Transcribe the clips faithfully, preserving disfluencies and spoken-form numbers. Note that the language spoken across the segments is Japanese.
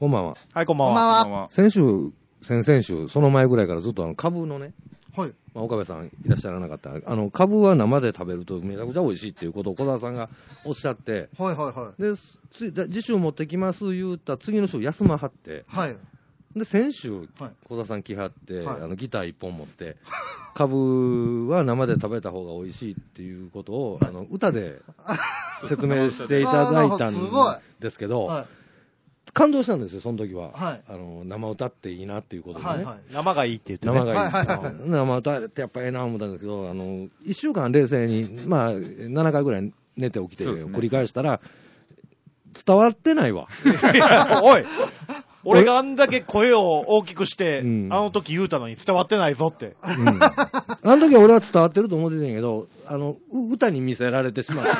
こんばんは。 はい、こんばんは。 こんばんは。 先週、先々週、その前ぐらいからずっとあの株のね、 はい。 まあ、岡部さんいらっしゃらなかった、あの株は生で食べるとめちゃくちゃ美味しいっていうことを小沢さんがおっしゃって、 はいはいはい。 で、つ次週持ってきます言うた次の週休まはって、 はい。 で、先週、 はい小沢さん来はって、 はいあのギター一本持って、株は生で食べた方が美味しいっていうことを、あの歌で説明していただいたんですけど、はい、感動したんですよ、その時は。はい、あの生歌っていいなっていうことでね。はいはい、 生がいいって言ってね。生がいい。 はいはいはい、 生歌ってやっぱりええな思ったんですけど、あの、いっしゅうかん冷静に、まあ、ななかいぐらい寝て起きて繰り返したら、伝わってないわ。 おい俺があんだけ声を大きくして、うん、あの時言うたのに伝わってないぞって。うん、 あの時は俺は伝わってると思ってたんやけど、あの、歌に見せられてしまった。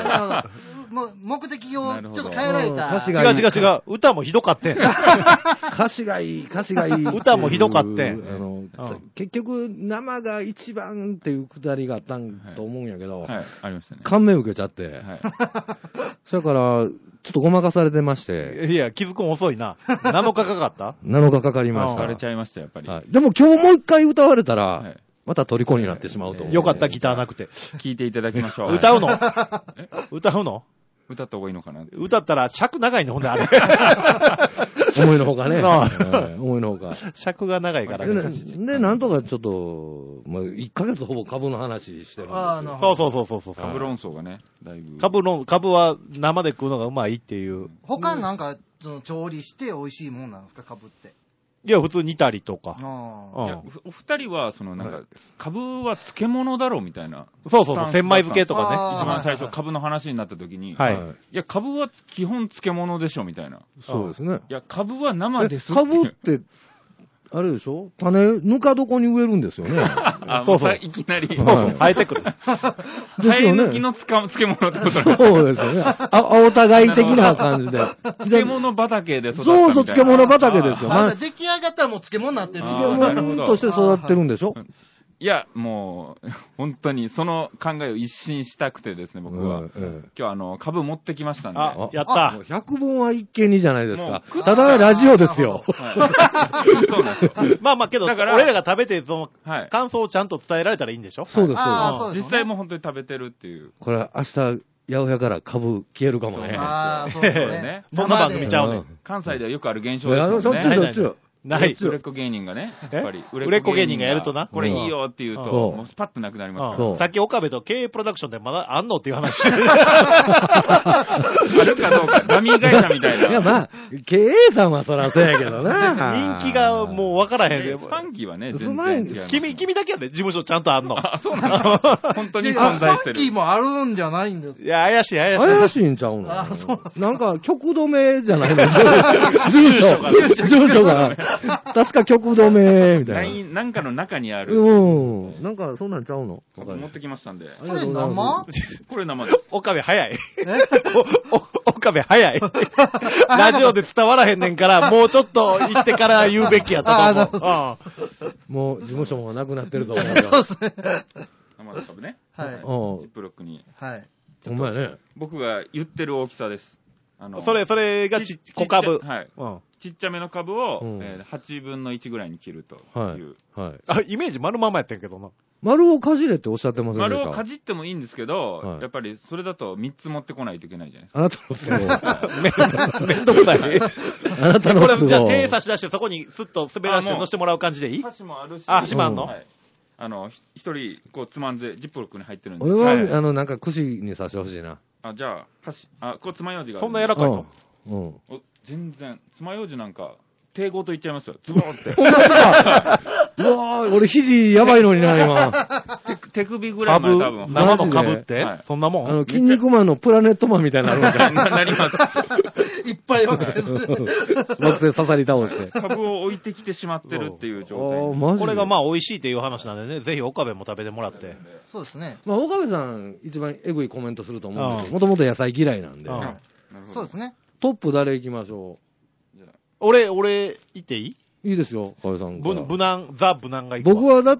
もう目的をちょっと変えられた。 歌詞がいい。違う違う違う。歌もひどかってん。 歌詞がいい、歌詞がいい。 歌もひどかってん。 あの、うん、結局、生が一番っていうくだりがあったんと思うんやけど、はいはい、ありましたね。感銘受けちゃって。はい、それから、ちょっとごまかされてまして。 いや、気づくん遅いな。なのかかかったなのかかかりました。 疲れちゃいました、やっぱり。はい、 でも今日もう一回歌われたら、はい、また虜になってしまうと思う、 えー。よかった、ギターなくて。 聞いていただきましょう。 歌うの歌うの歌った方がいいのかな。 歌ったら尺長いのほんであれ。 思いのほかね。思いのほか。 尺が長いからね。で、なんとかちょっと、まあ、いっかげつほぼ株の話してるんですよ。 そうそうそうそうそう。 株論争がね、だいぶ。 株論、株は生で食うのがうまいっていう。 他なんか、その調理して美味しいもんなんですか、株って。 いや、普通煮たりとか。 あいやお二人は、その、なんか、はい、株は漬物だろうみたいな。 そうそうそう、千枚漬けとかね。 一番最初、株の話になった時に。 はい。 いや、株は基本漬物でしょみたいな。 そうですね。 いや、株は生ですって。株って、あれでしょ種、ぬか床に植えるんですよね。 あ、そうそう。いきなり。 生えてくる。 生え抜きの漬物ってことなんそうですよね。あ、青互い的な感じで。 漬物畑で育ったみたいな。 そうそう、漬物畑ですよ。 まあ、出来上がったらもう漬物になってる。 漬物として育ってるんでしょいや、もう、本当に、その考えを一新したくてですね、僕は。うんうん、今日、あの、株持ってきましたんで。 あ、やった。 ひゃくぼんは一見にじゃないですか。ただ、ラジオですよ。 はい、そうなんですよ。 まあまあ、けど、俺らが食べて、その、はい、感想をちゃんと伝えられたらいいんでしょ。 そうです、 そうです。実際も本当に食べてるっていう。 これ、明日、八百屋から株消えるかもね。 ああ、そうですね。 そんな番組ちゃうね。 関西ではよくある現象ですよね。 そっちそっち。 ない。売れっ子芸人がね、やっぱり、 売れっ子芸人がやるとな。 これいいよって言うと、もうスパッとなくなります。 さっき岡部と経営プロダクションでまだあんのっていう話してる。 あるかどうか、ダミー会社みたいな。 いや、まあ、経営さんはそらそうやけどな。 人気がもう分からへんで。 スパンキーはね、 全然違う。 君、君だけやで、事務所ちゃんとあんの。 あ、そうなんだ。本当に存在してる。 スパンキーもあるんじゃないんです。 いや、怪しい、怪しい。 怪しいんちゃうの。 あ、そうなんか、局止めじゃないの。住所が。住所が。確か曲止め、みたいな。 なんかの中にある。 うん。なんか、そんなんちゃうの持ってきましたんで。 これ生これ生です。 岡部早い。岡部早い。ラジオで伝わらへんねんから、もうちょっと言ってから言うべきやったと思う。もう、事務所もなくなってると思う。 そうですね。 生の株ね。 はい。 ジップロックに。 はい。 ほんまやね。 僕が言ってる大きさです。 あの、それ、それがち、小株。 はい。ちっちゃめの株を、うんえー、はちぶんのいちぐらいに切るという。はい。 はい、 あ、イメージ丸まんまやったんやけどな。 丸をかじれっておっしゃってませんでした？ 丸をかじってもいいんですけど、はい、やっぱりそれだとみっつ持ってこないといけないじゃないですか。 あなたの都合。めんどくさい。 あなたの都合。 これ、じゃあ手差し出してそこにスッと滑らして乗せてもらう感じでいい？ 箸もあるし。 あ、箸もあんの、うんはい、 あの、一人、こう、つまんで、ジップロックに入ってるんで。 俺は、はい、あの、なんか、串に刺してほしいな。 あ、じゃあ、箸、あ、こう、つまようじが。 そんな柔らかいの？ うん。 お全然、つまようじなんか、手ごといっちゃいますよ。ズボーって。 うわぁ、俺肘やばいのにな、今。 手首ぐらいまで多分。 生の株って、はい、そんなもんあの、筋肉マンのプラネットマンみたいになるんじゃん。 なります。 いっぱい惑星惑星刺さり倒して。 株を置いてきてしまってるっていう状態。 マジこれがまあ美味しいっていう話なんでね、ぜひ岡部も食べてもらって。 そうですね。 まあ岡部さん一番エグいコメントすると思うんですけど、もともと野菜嫌いなんで。 そうですね。 トップ誰行きましょう。俺、俺、言っていい？ いいですよ、岡部さん。 無難、ザ無難がいい。 僕はだって、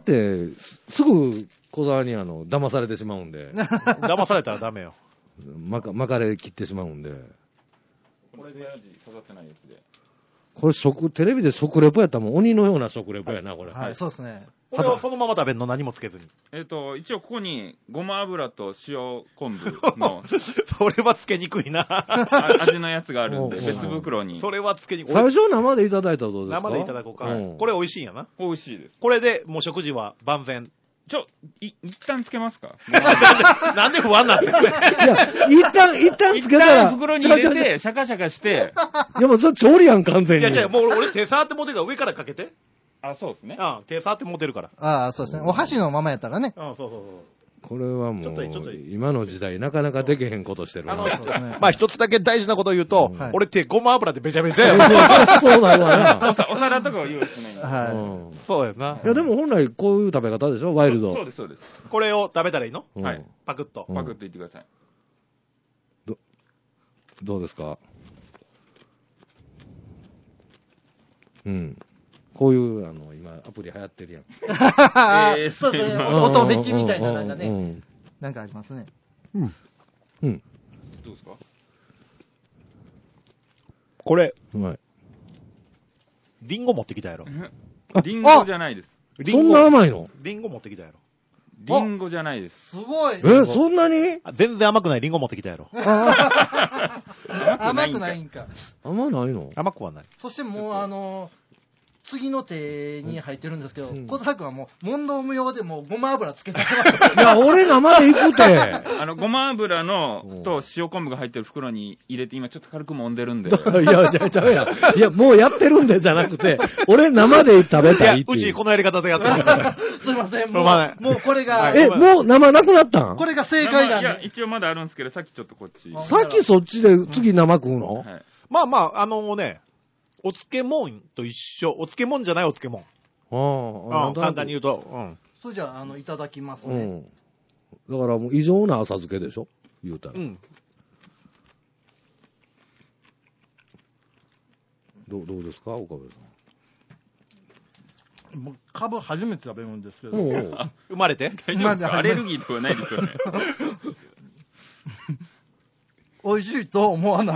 すぐ小沢にあの、騙されてしまうんで。 騙されたらダメよ。 まか、巻かれ切ってしまうんで。 これで、飾ってないやつで。 これ食、テレビで食レポやったらもう鬼のような食レポやな、これ。 はい、そうですね。 これをそのまま食べるの何もつけずに。 えっと、一応ここに、ごま油と塩昆布の、 それはつけにくいな。 味のやつがあるんで、別袋に。 それはつけにくい。 最初生でいただいたらどうですか？ 生でいただこうか。 うん、 これ美味しいんやな。 美味しいです。 これでもう食事は万全。 ちょ、い、一旦つけますかなんで不安なんですか？いや、一旦、一旦つけたら。 一旦袋に入れて、シャカシャカして。 いや、もうそれ調理やん、完全に。 いや、違う、もう俺手触って持ってるから上からかけて。 あ、そうですね。 うん、手触って持てるから。 ああ、そうですね。お箸のままやったらね。 うん、そうそうそう。 これはもう、今の時代なかなかできへんことしてる。 あの、まあ一つだけ大事なことを言うと、俺手ごま油でべちゃべちゃやろ。そうなるわな。 お皿とかを用意しないんで。 はい。 そうやな。 いやでも本来こういう食べ方でしょ、ワイルド。 そうです、そうです。 これを食べたらいいの？ はい。 パクッと。 パクッといってください。 ど、どうですか？うん。こういう、あの、今、アプリ流行ってるやん。 えー、そうですね。音めっちみたいな、なんかね。なんかありますね。 うん。うん。 どうですか？ これ。 うまい。 リンゴ持ってきたやろ。 リンゴじゃないです。 そんな甘いの？ リンゴ持ってきたやろ。 リンゴじゃないです。 すごい。 え、そんなに？ 全然甘くないリンゴ持ってきたやろ。 甘くないんか。 甘ないの？ 甘くはない。 そしてもう、あの、次の手に入ってるんですけど、小田君はもう、問答無用でもうごま油つけさせます。 いや、俺生で行くて。 あの、ごま油の、と塩昆布が入ってる袋に入れて、今ちょっと軽く揉んでるんで。 いや、じゃちゃうやん。いや、もうやってるんでじゃなくて、俺生で食べたいって。 うちこのやり方でやってる。 すいません、もう、もうこれが。 え、もう生なくなったん？ これが正解なんで。 いや、一応まだあるんですけど、さっきちょっとこっち。 さっきそっちで次生食うの？はい。 まあまあ、あのね、お漬物と一緒。お漬物じゃないお漬物。ああ、簡単に言うと。うん。 それじゃあ、あの、いただきますね。うん。 だからもう異常な浅漬けでしょ？言うたら。うん。どう、どうですか？岡部さん。僕、カブ初めて食べるんですけど。 生まれて大丈夫ですか？アレルギーとかないですよね。 美味しいと思わない。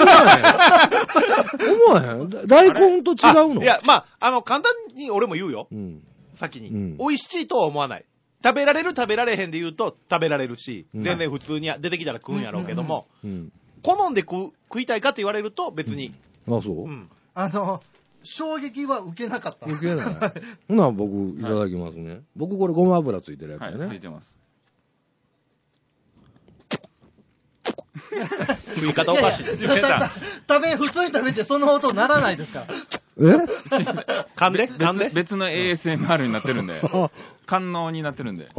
思わへん。大根と違うの？ いや、まあ、あの、簡単に俺も言うよ。うん、先に、うん。美味しいとは思わない。食べられる食べられへんで言うと食べられるし、うん、全然普通に出てきたら食うんやろうけども、うん、好んで食う、食いたいかって言われると別に。 うん、あ、そう、 うん、あの、衝撃は受けなかった。 受けない。ほな、僕、いただきますね。はい、僕、これごま油ついてるやつね。 はい、ついてます。 食い方おかしいですよ。 食べ、普通に食べてその音ならないですか？ え噛んで噛んで別の エーエスエムアール になってるんで。官能になってるんで。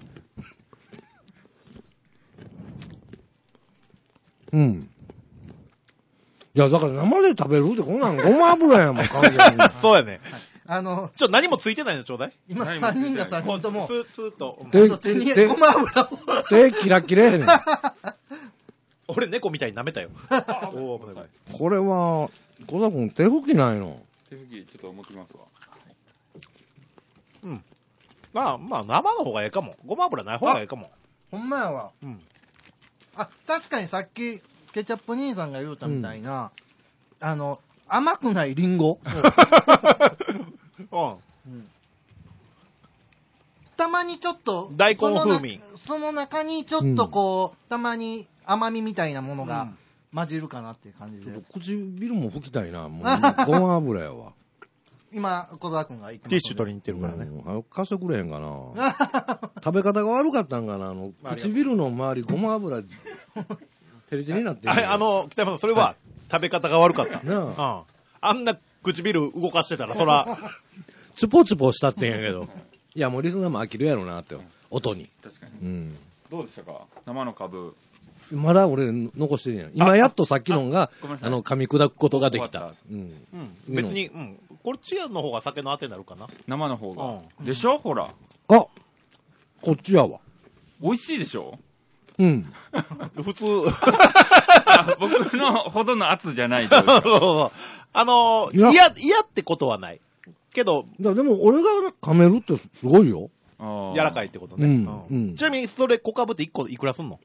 うん。いや、だから生で食べるってこんなんごま油やもん、完全に。 そうやね。 あの、 ちょ、何もついてないのちょうだい。 今さんにんがさんにんとも。 スースーと。 手にごま油を。 手キラキラやねん。 俺猫みたいに舐めたよ。 これは、小田君手拭きないの？ 手拭きちょっと持ってきますわ。 うん。まあまあ生の方がええかも。ごま油ない方がええかも。 ほんまやわ。うん。あ、確かにさっきケチャップ兄さんが言うたみたいな、うん、あの、甘くないリンゴ。うん。うん。たまにちょっと、 大根風味。 その中にちょっとこう、うん、たまに甘みみたいなものが混じるかなっていう感じで。 ちょっと唇も拭きたいな。もうごま油やわ。 今、小沢君が言ってます、 ね。ティッシュ取りに行ってるからね。 うん、貸してくれへんかな。食べ方が悪かったんかな。あの、唇の周りごま油、テリテリになってる。 あ, あの、北山さん、それは食べ方が悪かった。なあ、うん。あんな唇動かしてたら、そら。 チュポチュポしたってんやけど。いや、もうリスナーも飽きるやろなって、音に。 確かに。うん。どうでしたか？生の株。 まだ俺残してるやん。今やっとさっきのが、あ, あの、噛み砕くことができた。 うん。うん。別に、うん。こっちの方が酒のあてになるかな。 生の方が。うん、でしょ？ほら。あ、 こっちやわ。 美味しいでしょ？ うん。 普通。 僕のほどの圧じゃないと。 あのー、嫌、嫌ってことはない。けど。 だでも俺が噛めるってすごいよ。 柔らかいってことね。うんうん、ちなみにそれ小株っていっこいくらすんの？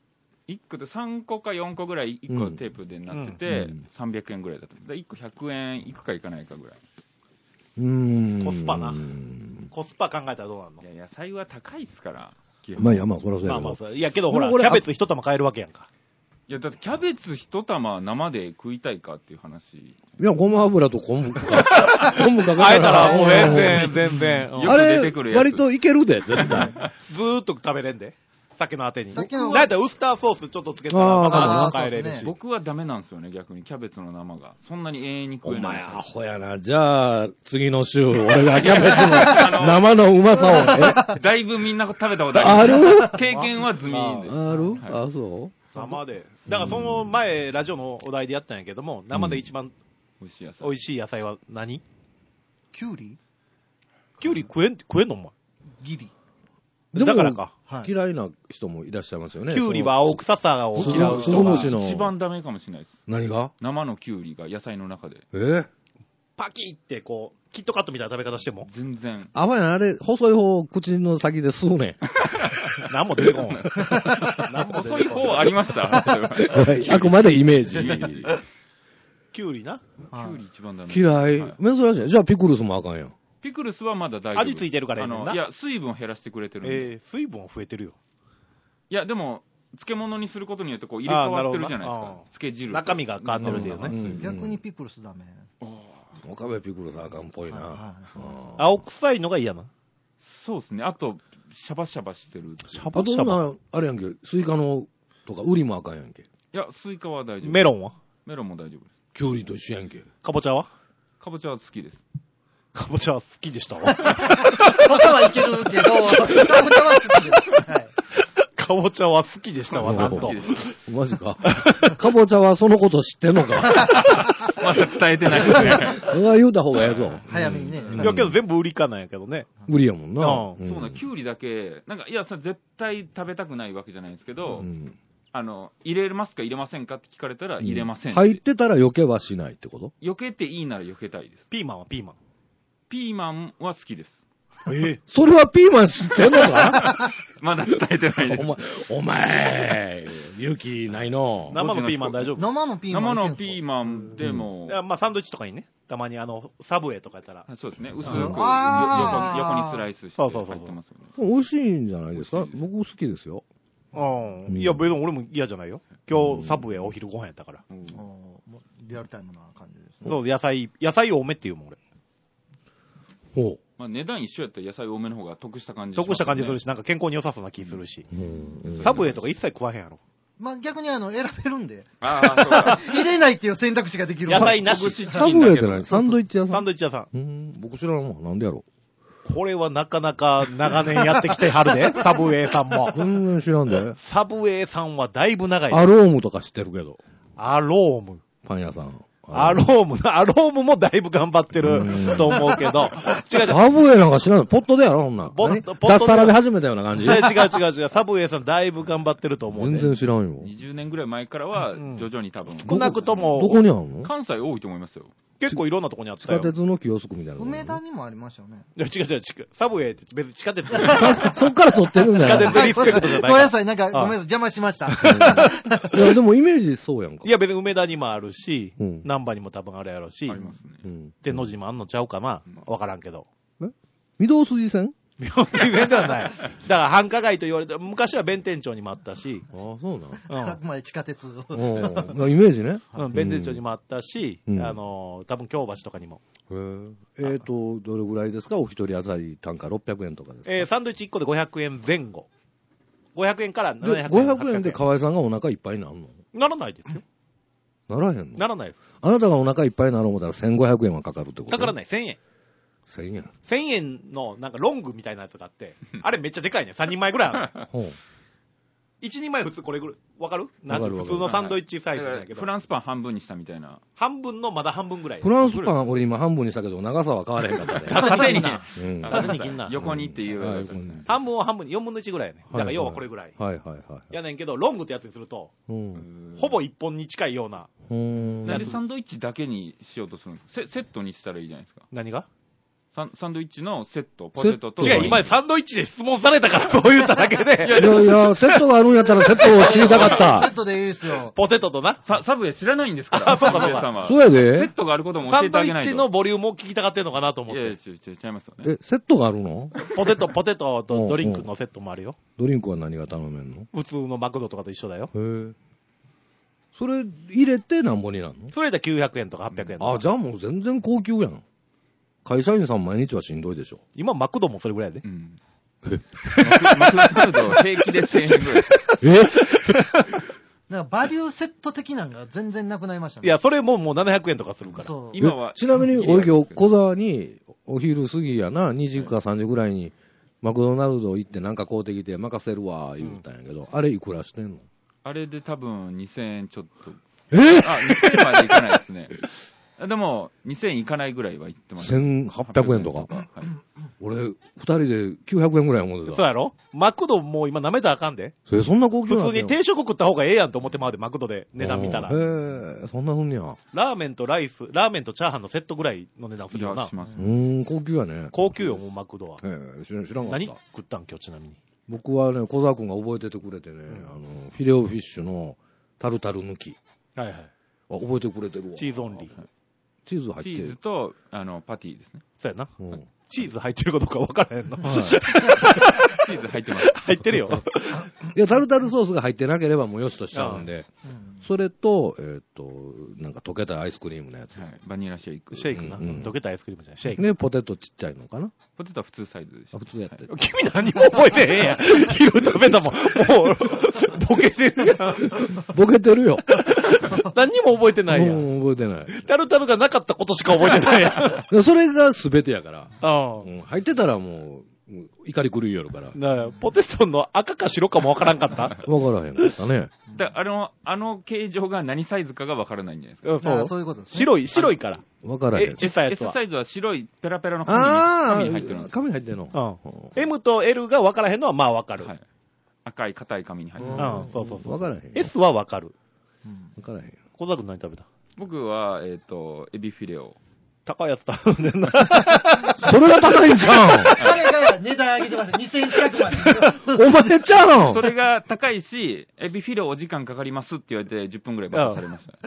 いっこでさんこかよんこぐらいいっこテープでなってて、うん、さんびゃくえんぐらいだった。いっこひゃくえんいくかいかないかぐらい。 うーんコスパな。コスパ考えたらどうなの？ いや、野菜は高いっすから。 まあいや、まあ、そらそうやけど。まあまあ、 いや、けどほら、キャベツ一玉買えるわけやんか。 いや、だってキャベツ一玉生で食いたいかっていう話。いや、ごま油と昆布か。昆布かけたら。 あえたらもう全然、全然。 うん、あれ、割といけるで、絶対。 ずーっと食べれんで。酒のあてに。酒の。だいたいウスターソースちょっとつけたら、また帰れるし。 僕はダメなんですよね、逆に。キャベツの生が。そんなに永遠に食えない。 お前アホやな。じゃあ、次の週、俺がキャベツの生のうまさを。だいぶみんな食べたことある。ある経験は済みです。 ある、はい、あ、そう生で。だからその前、ラジオのお題でやったんやけども、生で一番美味しい野菜。美味しい野菜は何？ キュウリ？ キュウリ食えん、食えんのお前。 ギリ。 だからか。嫌いな人もいらっしゃいますよね。 キュウリは青臭さを嫌う人が一番ダメかもしれないです。 何が？ 生のキュウリが野菜の中で。 えー、 パキってこう、キットカットみたいな食べ方しても全然。 あわやな、あれ、細い方、口の先で吸うねん。 何も出てこん。 細い方ありましたあくまでイメージ。 キュウリな。 キュウリ一番ダメ。 嫌い。珍しい。じゃあピクルスもあかんやん。 ピクルスはまだ大丈夫。 味ついてるからいいんだ。いや、水分を減らしてくれてるんで。 えー、水分は増えてるよ。 いや、でも、漬物にすることによってこう入れ替わってるじゃないですか。漬け汁。 中身が変わってるっていうね。うん、 逆にピクルスダメ。 岡部ピクルスあかんっぽいな。 青臭いのが嫌な。 そうですね。あと、シャバシャバしてる。 シャバシャバあれやんけ。スイカのとか、ウリもあかんやんけ。いや、スイカは大丈夫。 メロンはメロンも大丈夫です。 キュウリと一緒やんけ。 かぼちゃはかぼちゃは好きです。 かぼちゃは好きでしたわ。 かぼちゃはいけるけど、かぼちゃは好きです。はい。 かぼちゃは好きでしたわ、なんと。 マジか。かぼちゃはそのこと知ってんのか。 まだ伝えてないですね。 それは言うた方がええぞ。 早めにね。 いや、けど全部売りかなんやけどね。 売りやもんな。 そうな、キュウリだけ、なんか、いや、さ、絶対食べたくないわけじゃないんですけど、あの、入れますか入れませんかって聞かれたら入れません。 入ってたら避けはしないってこと？ 避けていいなら避けたいです。 ピーマンはピーマン。 ピーマンは好きです。 えー、それはピーマン知ってんのか？ まだ伝えてないです。 お前、お前、勇気ないの。 生のピーマン大丈夫？ 生のピーマン。 生のピーマンでも。 うん、いやまあサンドイッチとかにね、たまにあの、サブウェイとかやったら。 そうですね。薄く横、横にスライスして入ってますよね。 そうそうそう。美味しいんじゃないですか？僕好きですよ。 うん。いや、別に俺も嫌じゃないよ。今日サブウェイお昼ご飯やったから。うん。 リアルタイムな感じですね。 そう、野菜、野菜多めっていうもん俺。 ほう。 まあ値段一緒やったら野菜多めの方が得した感じ、 ね、得した感じするし、なんか健康に良さそうな気するし。うん、サブウェイとか一切食わへんやろ。 まあ逆にあの、選べるんで。 ああ、そうか。 入れないっていう選択肢ができる。 野菜なし。 サブウェイって何？サンドイッチ屋さん？ サンドイッチ屋さん。 うん、僕知らんわ。なんでやろう。これはなかなか長年やってきてはるで、サブウェイさんも。 全然知らんで。 サブウェイさんはだいぶ長い。 アロームとか知ってるけど。 アローム。 パン屋さん。 アローム、アロームもだいぶ頑張ってると思うけど。 違う違う。サブウェイなんか知らない。ポットでやろ、ほんな。ポット、ポット。脱サラで始めたような感じ。 違う違う違う。サブウェイさんだいぶ頑張ってると思う、 ね。全然知らんよ。 にじゅうねんぐらい前からは、徐々に多分。 少なくとも。 どこにあるの？ 関西多いと思いますよ。 結構いろんなとこにあったよ。 地下鉄のキオスクみたいな。 梅田にもありましたよね。 いや、違う違う違う。サブウェイって別に地下鉄。 そっから撮ってるんだよ。 地下鉄リスペクトじゃない。 ごめんなさい、なんか、ごめんなさい、邪魔しました。 いや、でもイメージそうやんか。 いや、別に梅田にもあるし、難波にも多分あるやろし。 ありますね。 天王寺もあんのちゃうかな？わからんけど。 え？御堂筋線？ 御堂筋線ではない。だから繁華街と言われて、昔は弁天町にもあったし。 ああ、そうなの？あくまで地下鉄。 イメージね。 うん、弁天町にもあったし、あの、多分京橋とかにも。 えっと、どれぐらいですか？お一人当たり単価ろっぴゃくえんとかですか？ えー、サンドイッチいっこでごひゃくえんぜん後。ごひゃくえんからななひゃくえん。ごひゃくえんで河合さんがお腹いっぱいになるの？ ならないですよ。 ならへんの？ ならないです。 あなたがお腹いっぱいになる思ったらせんごひゃくえんはかかるってこと？ かからない、せんえん。 せんえん。 せんえんのなんかロングみたいなやつがあって、あれめっちゃでかいね。さんにんまえぐらいある。ほう。いちにんまえ普通これぐらい、わかる？なん普通のサンドイッチサイズだけど。 フランスパン半分にしたみたいな。 半分のまだ半分ぐらい。 フランスパン俺今半分にしたけど長さは変わらへんかったね。 縦にな。 縦に切んな。横にっていう。 半分を半分によんぶんのいちぐらいやね。だから要はこれぐらい。 はいはいはい。 やねんけど、ロングってやつにすると、ほぼいっぽんに近いような。 なんでサンドイッチだけにしようとするんですか？セットにしたらいいじゃないですか。 何が？ ササンドイッチのセット、ポテトと。 違う、今サンドイッチで質問されたからそう言っただけで。 いやいや、セットがあるんやったらセットを知りたかった。 セットでいいですよ。 ポテトとな。 サ、サブウェイ知らないんですから。 あ、そうかそうか。 さんはそうやで。 セットがあることも教えてあげないと。 サンドイッチのボリュームを聞きたがってんのかなと思って。 いやいや、違う違う違いますよね。 え、セットがあるの？ ポテト、ポテトとドリンクのセットもあるよ。 ドリンクは何が頼めんの？ 普通のマクドとかと一緒だよ。 へえ。それ入れてなんぼになるの？ それできゅうひゃくえんとかはっぴゃくえんとか。 あ、じゃあもう全然高級やん。会社員さん毎日はしんどいでしょ。 今マクドもそれぐらいで。 うん。えマクドナルド平気でせんえんぐらい。 えなんかバリューセット的なのが全然なくなりましたね。 いや、それももうななひゃくえんとかするから。 そう。 今は。 ちなみに、俺今日小沢に、お昼過ぎやな、にじかさんじぐらいに、マクドナルド行ってなんか買うてきて任せるわ、言うたんやけど、うん、あれいくらしてんの？ あれで多分にせんえんちょっと。 えあ、にせんえんまでいかないですね。でも、にせんいかないぐらいは行ってます。 せんはっぴゃくえんとか。はい、俺、二人できゅうひゃくえんぐらい思ってた。 そうやろ？マクドもう今舐めたらあかんで。 それそんな高級なの？ 普通に定食食った方がええやんと思ってまうで、マクドで値段見たら。 へえ、そんなふんにや。 ラーメンとライス、ラーメンとチャーハンのセットぐらいの値段するよな。 します。 うーん、高級やね。 高級よ、もうマクドは。 へえ、知らんかった。 何食ったん今日ちなみに。 僕はね、小沢くんが覚えててくれてね、うん、あの、フィレオフィッシュのタルタル抜き。 はいはい。 あ、覚えてくれてるわ。 チーズオンリー。 チーズ入ってる。 チーズと、あの、パティですね。 そうやな。うん、チーズ入ってるかどうか分からへんの。はい、 チーズ入ってます。 入ってるよ。 いや、タルタルソースが入ってなければもうよしとしちゃうんで、うん、それと、えっ、ー、と、なんか溶けたアイスクリームのやつ。 はい、バニラシェイク。 シェイクな、うんうん。溶けたアイスクリームじゃない。シェイク。 ね、ポテトちっちゃいのかな？ ポテトは普通サイズでした。 あ、普通やってる。 君何も覚えてへんやん。昼食べたもん。もう、ボケてるやん。 ボケてるよ。 何にも覚えてないやん。 うん、覚えてない。 タルタルがなかったことしか覚えてないやん。 それが全てやから。 ああ、 うん。入ってたらもう、怒り狂いよるから。 なポテトの赤か白かもわからんかったわからへんかったね。 だあの、あの形状が何サイズかがわからないんじゃないですか。 うん、そう。 そういうことです、ね。 白い、白いから。 わからへん。 え、小さいやつは。 S サイズは白いペラペラの紙に紙に入ってるんです。 紙入ってるの。 うん。M と L がわからへんのはまあわかる。はい。 赤い硬い紙に入ってる。 うん、そうそうそう。 わからへん。 S はわかる。 わからへん。 小沢君何食べた？ 僕は、えっと、エビフィレオ。 高いやつ頼んでんな。 それが高いんちゃうん。 彼が値段上げてました。にせんえん近くまで。 お前ちゃうん。 それが高いし、エビフィレオお時間かかりますって言われてじゅっぷんぐらいバカされました。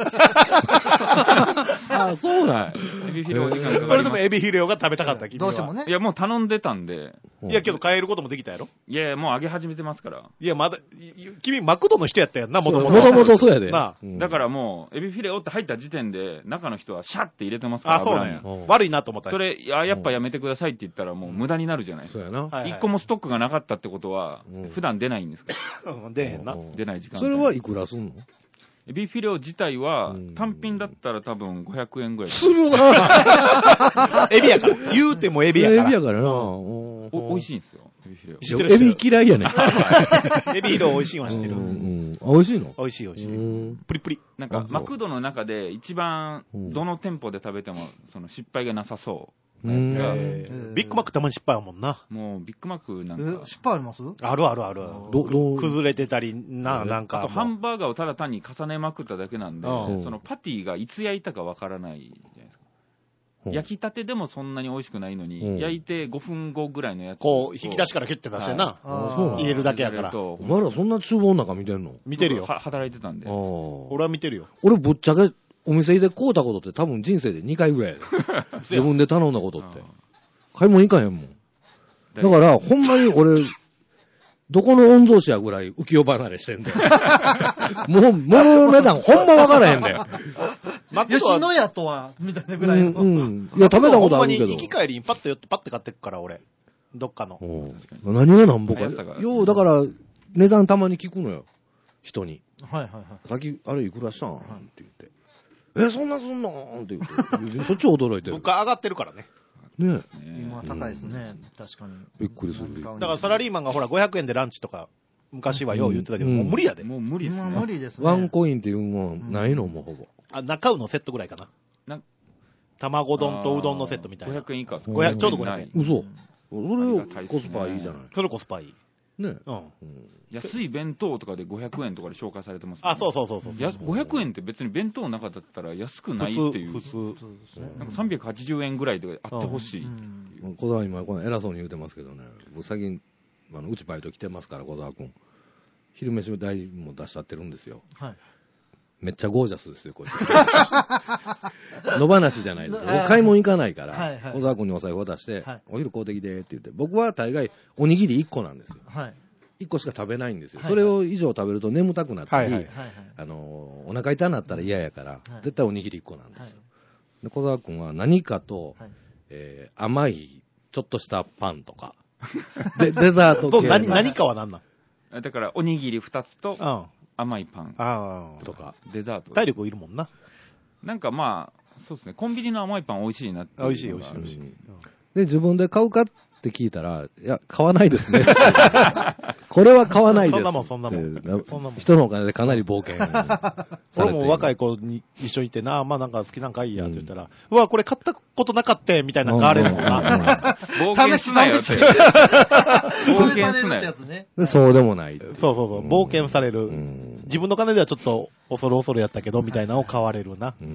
ああ、そうだ。 エビフィレオお時間かかります。 それでもエビフィレオが食べたかった、君は。 どうしてもね。 いや、もう頼んでたんで。 いや、けど買えることもできたやろ？ いやいや、もう揚げ始めてますから。 いや、まだ、君マクドの人やったやんな、もともと。 もともとそうやで。 なあ、 うん、だからもう、エビフィレオって入った時点で、中の人はシャッて入れてますから。 あ、そうなんや。悪いなと思ったそれ、や、やっぱやめてくださいって言ったらもう無駄になるじゃないですか。 そうやな。 一個もストックがなかったってことは、普段出ないんですから。出へんな。 出ない時間。 それはいくらすんの？ エビフィレオ自体は、単品だったら多分ごひゃくえんぐらい。 するなエビやから。言うてもエビやから。 エビやからな。 お、美味しいんですよ。エビフィレオ。 知ってるエビ嫌いやねん。 エビフィレオ美味しいのは知ってる。 美味しいの？ 美味しい美味しい。プリプリ。 なんか、マクドの中で一番、どの店舗で食べても、その失敗がなさそう。 ビッグマックたまに失敗はもんな。 もうビッグマックなんか。 失敗あります？ あるあるある。崩れてたり、な、なんか。 あとハンバーガーをただ単に重ねまくっただけなんで、そのパティがいつ焼いたかわからないじゃないですか。焼きたてでもそんなに美味しくないのに、焼いてごふんごぐらいのやつこう、引き出しからキュッて出してな。入れるだけやから。 お前らそんな厨房の中見てんの？ 見てるよ。 働いてたんで。 俺は見てるよ。 俺ぶっちゃけ、お店で買うたことって多分人生でにかいぐらいやで。自分で頼んだことって。買い物行かへんもん。だから、ほんまに俺、どこの御曹司やぐらい浮世離れしてんだよ。もう、物の値段ほんま分からへんだよ。 吉野家とは、みたいなぐらいの。 うん、うん。いや、食べたことあるけど。 ほんまに行き帰りにパッと寄ってパッて買ってくから、俺。どっかの。 何がなんぼか。よう、だから、値段たまに聞くのよ。人に。 はいはいはい。 さっき、あれいくらしたんって言って。え、そんなすんのって言って。そっち驚いてる。 物価上がってるからね。 ねえ。今高いですね。確かに。 びっくりする。 だからサラリーマンがほらごひゃくえんでランチとか、昔はよう言ってたけど、もう無理やで。 もう無理ですね。 無理ですね。 ワンコインっていうもんないのもほぼ。 あ、中うのセットぐらいかな。卵丼とうどんのセットみたいな。 ごひゃくえん以下。 ごひゃくちょうどごひゃくえん。 嘘。それコスパいいじゃない。 それコスパいい。 ね、 うん、安い弁当とかでごひゃくえんとかで紹介されてますもんね。あ、そうそうそうそう。 やごひゃくえんって別に弁当の中だったら安くないっていう。 普通。普通ですね。なんかさんびゃくはちじゅうえんぐらいであってほしい。 小沢今、この偉そうに言うてますけどね、僕最近、あのうちバイト来てますから、小沢君。昼飯代も出しちゃってるんですよ。はい。めっちゃゴージャスですよ、こいつ。野放しじゃないです。お買い物行かないから、はいはい、小沢君にお財布を出して、はい、お昼買うてきてって言って、僕は大概おにぎりいっこなんですよ。はい、いっこしか食べないんですよ。はいはい、それを以上食べると眠たくなったり、はいはい、あのお腹痛になったら嫌やから、はい、絶対おにぎりいっこなんですよ。はい、で小沢君は何かと、はい、えー、甘いちょっとしたパンとか、でデザート系何何かは何なん？ だからおにぎりふたつと、うん甘いパンとかデザート体力いるもんな。 なんかまあそうですね、コンビニの甘いパン美味しいなっていうのが。 美味しい美味しい美味しい、うん、 で自分で買うかって聞いたら、いや買わないですねこれは買わないです。 そんなもんそんなもん人のお金でかなり冒険俺も若い子に一緒にいてな、まあなんか好きなんかいいやって言ったら、うん、うわこれ買ったことなかったみたいなのがあれるもんな。 冒険すなよって冒険すなよってね。 そうでもない。 そうそうそう、冒険される、うん、自分の金ではちょっと恐る恐るやったけどみたいなのを買われるな。うん、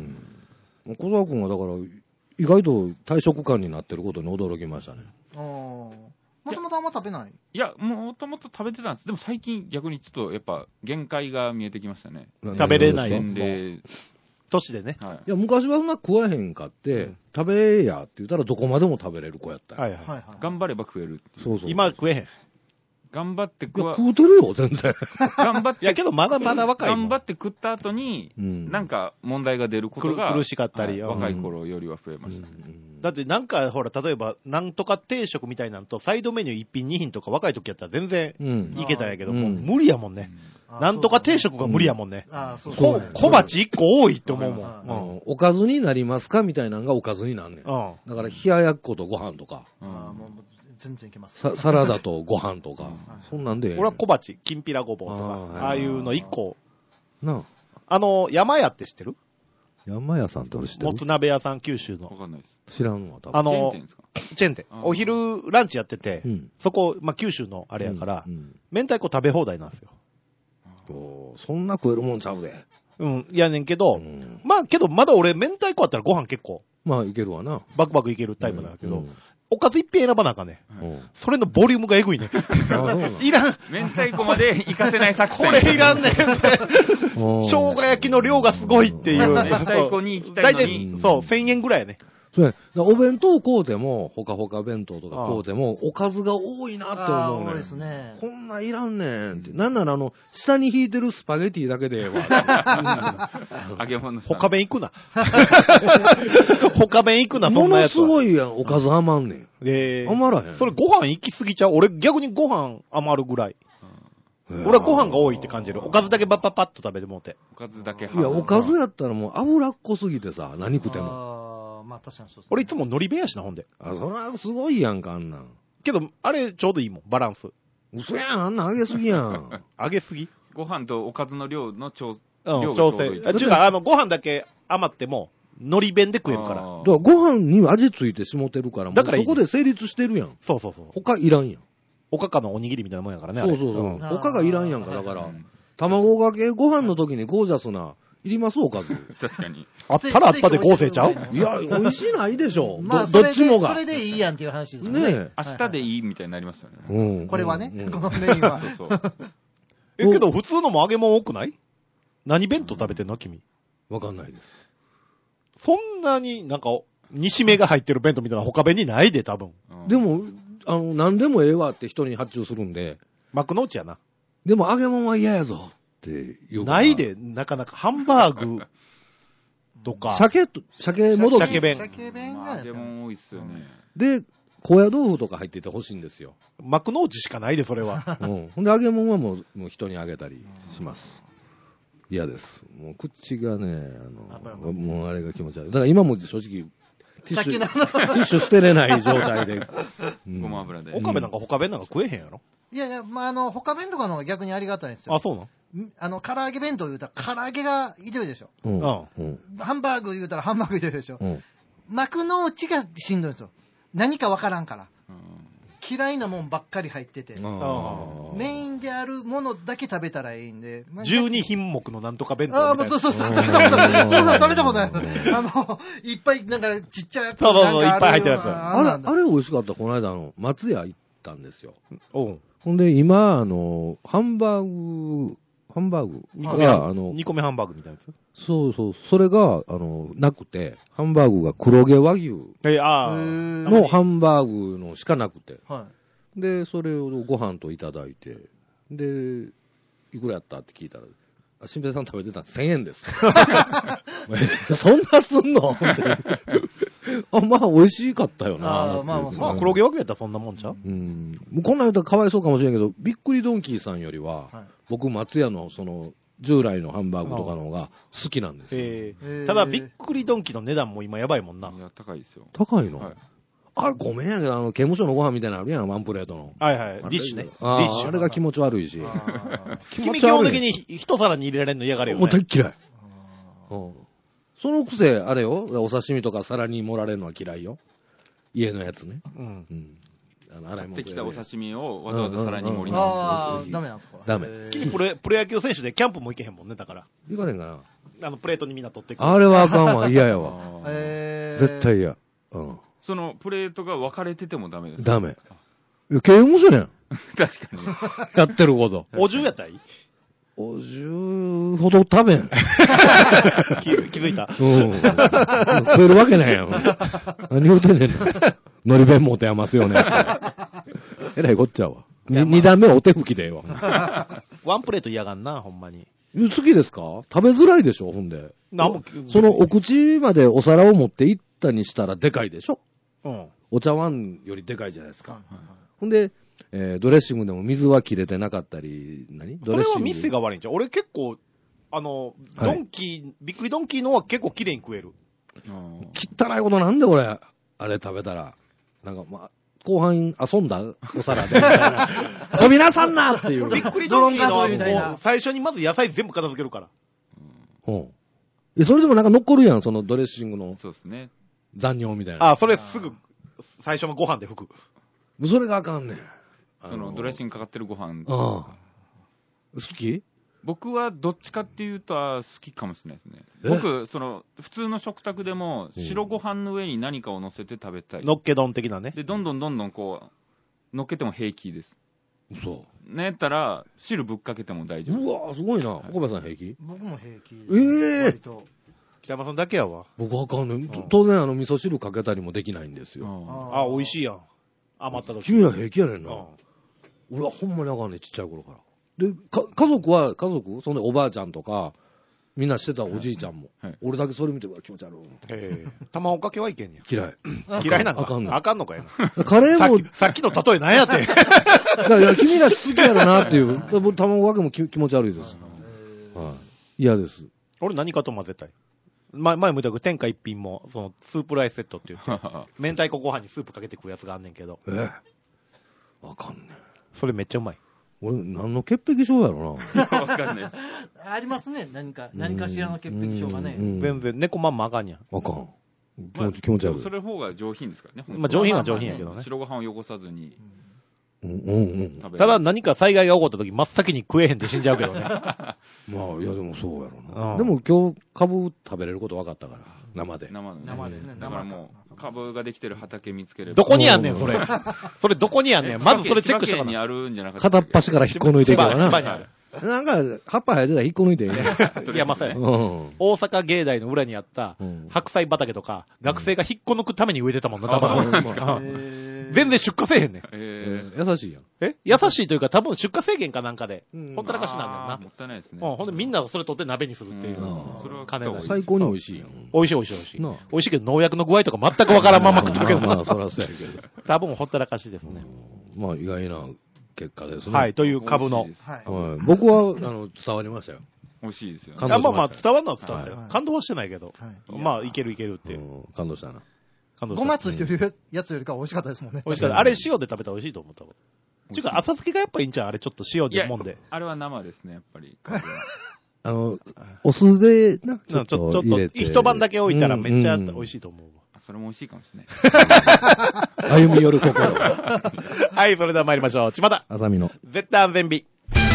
小沢君はだから意外と退職感になってることに驚きましたね。あもともとあんま食べない？ いや、もともと食べてたんです。でも最近逆にちょっとやっぱ限界が見えてきましたね。 食べれない年齢年でね。 はい、いや昔はそんな食わへんかって、うん、食べやって言ったらどこまでも食べれる子やった。 はいはいはい、頑張れば食える。 そうそう。今食えへん。 頑張って食わ食うてるよ全然。 頑張って。 いやけどまだまだ若いもん。 頑張って食った後に、うん、なんか問題が出ることが苦しかったり、 はい、若い頃よりは増えました、ね。うんうん、だってなんかほら例えばなんとか定食みたいなんとサイドメニューいっ品に品とか若い時やったら全然いけたんやけど、うん、もう無理やもんね。うん、なんとか定食が無理やもんね。小鉢いっこ多いって思うもん。 うん、おかずになりますかみたいなのがおかずになんねん。うん、だから冷ややっことご飯とか。うん、あもう全然いけます。 サ, サラダとご飯とか、そんなんで。 俺は小鉢、きんぴらごぼうとか、あ, ああいうのいっこ。なあ。あの、山屋って知ってる？ 山屋さんって俺知ってる？ もつ鍋屋さん、九州の。 わかんないです。 知らんわ、多分。 あの、チェーン店。お昼ランチやってて、うん、そこ、まあ、九州のあれやから、うんうん、明太子食べ放題なんですよ。 おそんな食えるもんちゃうで。 うん、いやねんけど、うん、まあけどまだ俺明太子あったらご飯結構。 まあいけるわな。 バクバクいけるタイプだけど、うんうん、おかず一品選ばなあかんね、うん。それのボリュームがえぐいね。いらん。 明太子まで活かせない作戦。 これいらんねん。生姜焼きの量がすごいっていう。 明太子に行きたいのに。 大体、そう、せんえんぐらいやね。 そうね。お弁当買うても、ほかほか弁当とか買うても、おかずが多いなって思うね。 多いですね。 こんないらんねんって。なんならあの、下に引いてるスパゲティだけでええわ。 揚げ物他弁行くな。他弁行くな、そんなやつは。ものすごいやん、おかず余んねん。 えー、余らへん。 それご飯行き過ぎちゃう？俺逆にご飯余るぐらい。俺はご飯が多いって感じる。おかずだけパッパッパッと食べてもうて。 おかずだけ。 いや、おかずやったらもう脂っこすぎてさ、何食っても。 まあ確かにそうですね。 俺いつも海苔部やしな、ほんで。 あ、そらすごいやんか、あんなん。 けど、あれちょうどいいもん、バランス。 嘘やん、あんなん揚げすぎやん。 揚げすぎ？ ご飯とおかずの量の調、 うん、量調整。あ、違う、あの、ご飯だけ余っても、海苔弁で食えるから。だからご飯に味ついてしもてるから、だからいい、そこで成立してるやん。 そうそうそう。 他いらんやん。 おかかのおにぎりみたいなもんやからね。 そうそうそう。うん、他がいらんやんか、だから。卵かけご飯の時にゴージャスな、いりますおかず。 確かに。 あったらあったで合成ちゃう？ いや、美味しないでしょ。 まあ、どっちもが。それでいいやんっていう話ですよね。ね明日でいいみたいになりますよね。 うん。これはね、このメニューは。そうそう。 え、けど普通のも揚げ物多くない？何弁当食べてんの君？ わかんないです。 そんなになんか、煮しめが入ってる弁当みたいな他弁にないで、多分。 でも、あの、何でもええわって人に発注するんで。 幕の内やな。 でも揚げ物は嫌やぞって言う。 ないで、なかなかハンバーグとか。 鮭と、鮭もどき。 鮭弁。 鮭弁が。 揚げ物多いっすよね。 で、高野豆腐とか入っててほしいんですよ。 幕の内しかないで、それは。 うん。ほんで揚げ物はもう、もう人にあげたりします。嫌です。もう口がね、あの、もうあれが気持ち悪い。だから今も正直、ティッシュ、ティッシュ捨てれない状態で。 うん、ごま油で。 岡部なんか他弁なんか食えへんやろ？ いやいや、まあ、あの、他弁とかの方が逆にありがたいんですよ。 あ、そうなの？ あの、唐揚げ弁当言うたら、唐揚げがいてるでしょ。うん。うん。ハンバーグ言うたらハンバーグいてるでしょ。うん。幕の内がしんどいんですよ。何かわからんから。うん。 嫌いなもんばっかり入ってて、メインであるものだけ食べたらいいんで、 じゅうにひんもくのなんとか弁当みたいな。 ああ、そうそうそう。そんな食べたことない。あの、いっぱいなんかちっちゃいやつ。 そうそうそう、いっぱい入ってるやつ。 あれ、あれ美味しかった。この間、あの、松屋行ったんですよ。 おう。 ほんで、今、あの、ハンバーグ、ハンバーグが、あの、 にこめハンバーグみたいなやつ？ そうそう、それが、あの、なくて、ハンバーグが黒毛和牛のハンバーグのしかなくて。はい。で、それをご飯といただいて、で、いくらやったって聞いたら、あ、新平さん食べてたんせんえんです。そんなすんのあ、まあ、美味しかったよな。 あまあまあ、 まあ、黒毛和牛やったらそんなもんちゃう？ うん。こんなん言うたらかわいそうかもしれんけど、びっくりドンキーさんよりは、はい、僕、松屋のその、従来のハンバーグとかの方が好きなんですよ。 えー、ただ、びっくりドンキーの値段も今やばいもんな。 いや、高いですよ。 高いの？はい。あれ、ごめんやけど、あの、刑務所のご飯みたいなのあるやん、ワンプレートの。 はいはい。ディッシュね。ディッシュ。あれが気持ち悪いし。 君基本的に一皿に入れられるの嫌がるよね。 もう大嫌い。そのくせ、あれよ、お刺身とか皿に盛られるのは嫌いよ。家のやつね。うん。うん。 あの、洗い物。買ってきたお刺身をわざわざ皿に盛り直す。 ああ、ダメなんですか？ ダメ。 君プロ、プロ野球選手でキャンプも行けへんもんね、だから。 行かねんかな。 あの、プレートにみんな取ってくる。 あれはあかんわ、嫌やわ。絶対嫌。うん。 そのプレートが分かれててもダメです。 ダメ。刑務所ねん。 確かに。 やってること。 お重やったらいい？ お重ほど食べん。 気づいた。 うん。食えるわけないやん。何言うてんねん。のり弁持て余すよね。えらいこっちゃわ。二段目はお手拭きでええわ。 ワンプレート嫌がんな、ほんまに。 好きですか？食べづらいでしょ、ほんで。そのお口までお皿を持っていったにしたらでかいでしょ。うん。お茶碗よりでかいじゃないですか。はいはいはい、ほんで、えー、ドレッシングでも水は切れてなかったり、何それは店が悪いんじゃん。俺結構、あの、はい、ドンキー、びっくりドンキーのは結構綺麗に食える。 汚いことなんで俺、あれ食べたら。なんかまあ、後半遊んだお皿で。遊びなさんなっていう。 びっくりドンキーのはもう最初にまず野菜全部片付けるから。 うん。え、それでもなんか残るやん、そのドレッシングの。 そうですね。 残尿みたいな。 ああ、それすぐ、最初のご飯で拭く。 それがあかんねん。 そのドレッシングかかってるご飯。 ああ。好き？ 僕はどっちかっていうと好きかもしれないですね。僕、その、普通の食卓でも白ご飯の上に何かを乗せて食べたい。 のっけ丼的なね。 で、どんどんどんどんこう、乗っけても平気です。 そう。 ねやったら、汁ぶっかけても大丈夫。 うわぁ、すごいな。岡部さん平気？ 僕も平気。 ええー。 北山さんだけやわ。 僕わかんない。当然、あの、味噌汁かけたりもできないんですよ。 ああ、美味しいやん。余った時。 君は平気やねんな。俺はほんまにあかんねん、ちっちゃい頃から。で、か、家族は、家族そんでおばあちゃんとか、みんなしてたおじいちゃんも。はいはい、俺だけそれ見て、気持ち悪い。 ええ。卵かけはいけんねや。 嫌い。 嫌いなんかあかんの。 あかんのかいな。カレーも。 さっきの例え何やって。 いや、君ら好きやろなっていう。卵かけも気持ち悪いです。はい。嫌です。 俺何かと混ぜたい。前、前も言ったけど、天下一品も、その、スープライスセットって言って、明太子ご飯にスープかけて食うやつがあんねんけど。 ええ。わかんねん。 それめっちゃうまい。 俺、何の潔癖症やろな。 わかんないです。 ありますね、何か、何かしらの潔癖症がね。 全然、猫まんまあかんやん。 あかん。気持ち、気持ち悪い。 それ方が上品ですからね。 まあ上品は上品やけどね。 白ご飯を汚さずに。 うんうんうん。 ただ何か災害が起こった時真っ先に食えへんで死んじゃうけどね。 まあ、いやでもそうやろな。でも今日、株食べれること分かったから。生で。 生で。 生でね。 だからもう、株ができてる畑見つければ。 どこにあんねん、それ。それどこにあんねん。まずそれチェックしてにあるんじゃなくて。 片っ端から引っこ抜いていけばな。 千葉にある。 なんか、葉っぱ生えてたら引っこ抜いていいね。 いや、まさに。大阪芸大の裏にあった、白菜畑とか、学生が引っこ抜くために植えてたもんな、多分。全然出荷せえへんねん。 えー、優しいやん。 え優しいというか多分出荷制限かなんかで、ほったらかしなんだよな。 もったいないですね。 うん、ほんでみんなそれ取って鍋にするっていう。 それは金が最高に美味しいやん。 美味しい美味しい美味しい。美味しいけど農薬の具合とか全くわからんまま食ってるけど。 まあ、そらそうやけど。 多分ほったらかしですね。 まあ、意外な結果ですね。 はい、という株の。 僕は、あの、伝わりましたよ。 美味しいですよ。 まあまあ、伝わるのは伝わったよ。感動はしてないけど。まあ、いけるいけるっていう。 感動したな。 ごまつしてるやつよりか美味しかったですもんね。 美味しかった。あれ塩で食べたら美味しいと思ったもん。っていうか、浅漬けがやっぱいいんちゃうあれちょっと塩でもんで。 あれは生ですね、やっぱり。 あの、お酢でな、 ちょっと、ちょっと、一晩だけ置いたらめっちゃ美味しいと思う。 それも美味しいかもしれない。 歩み寄る心。 はい、それでは参りましょう。ちまた。 あさみの。 絶対安全日。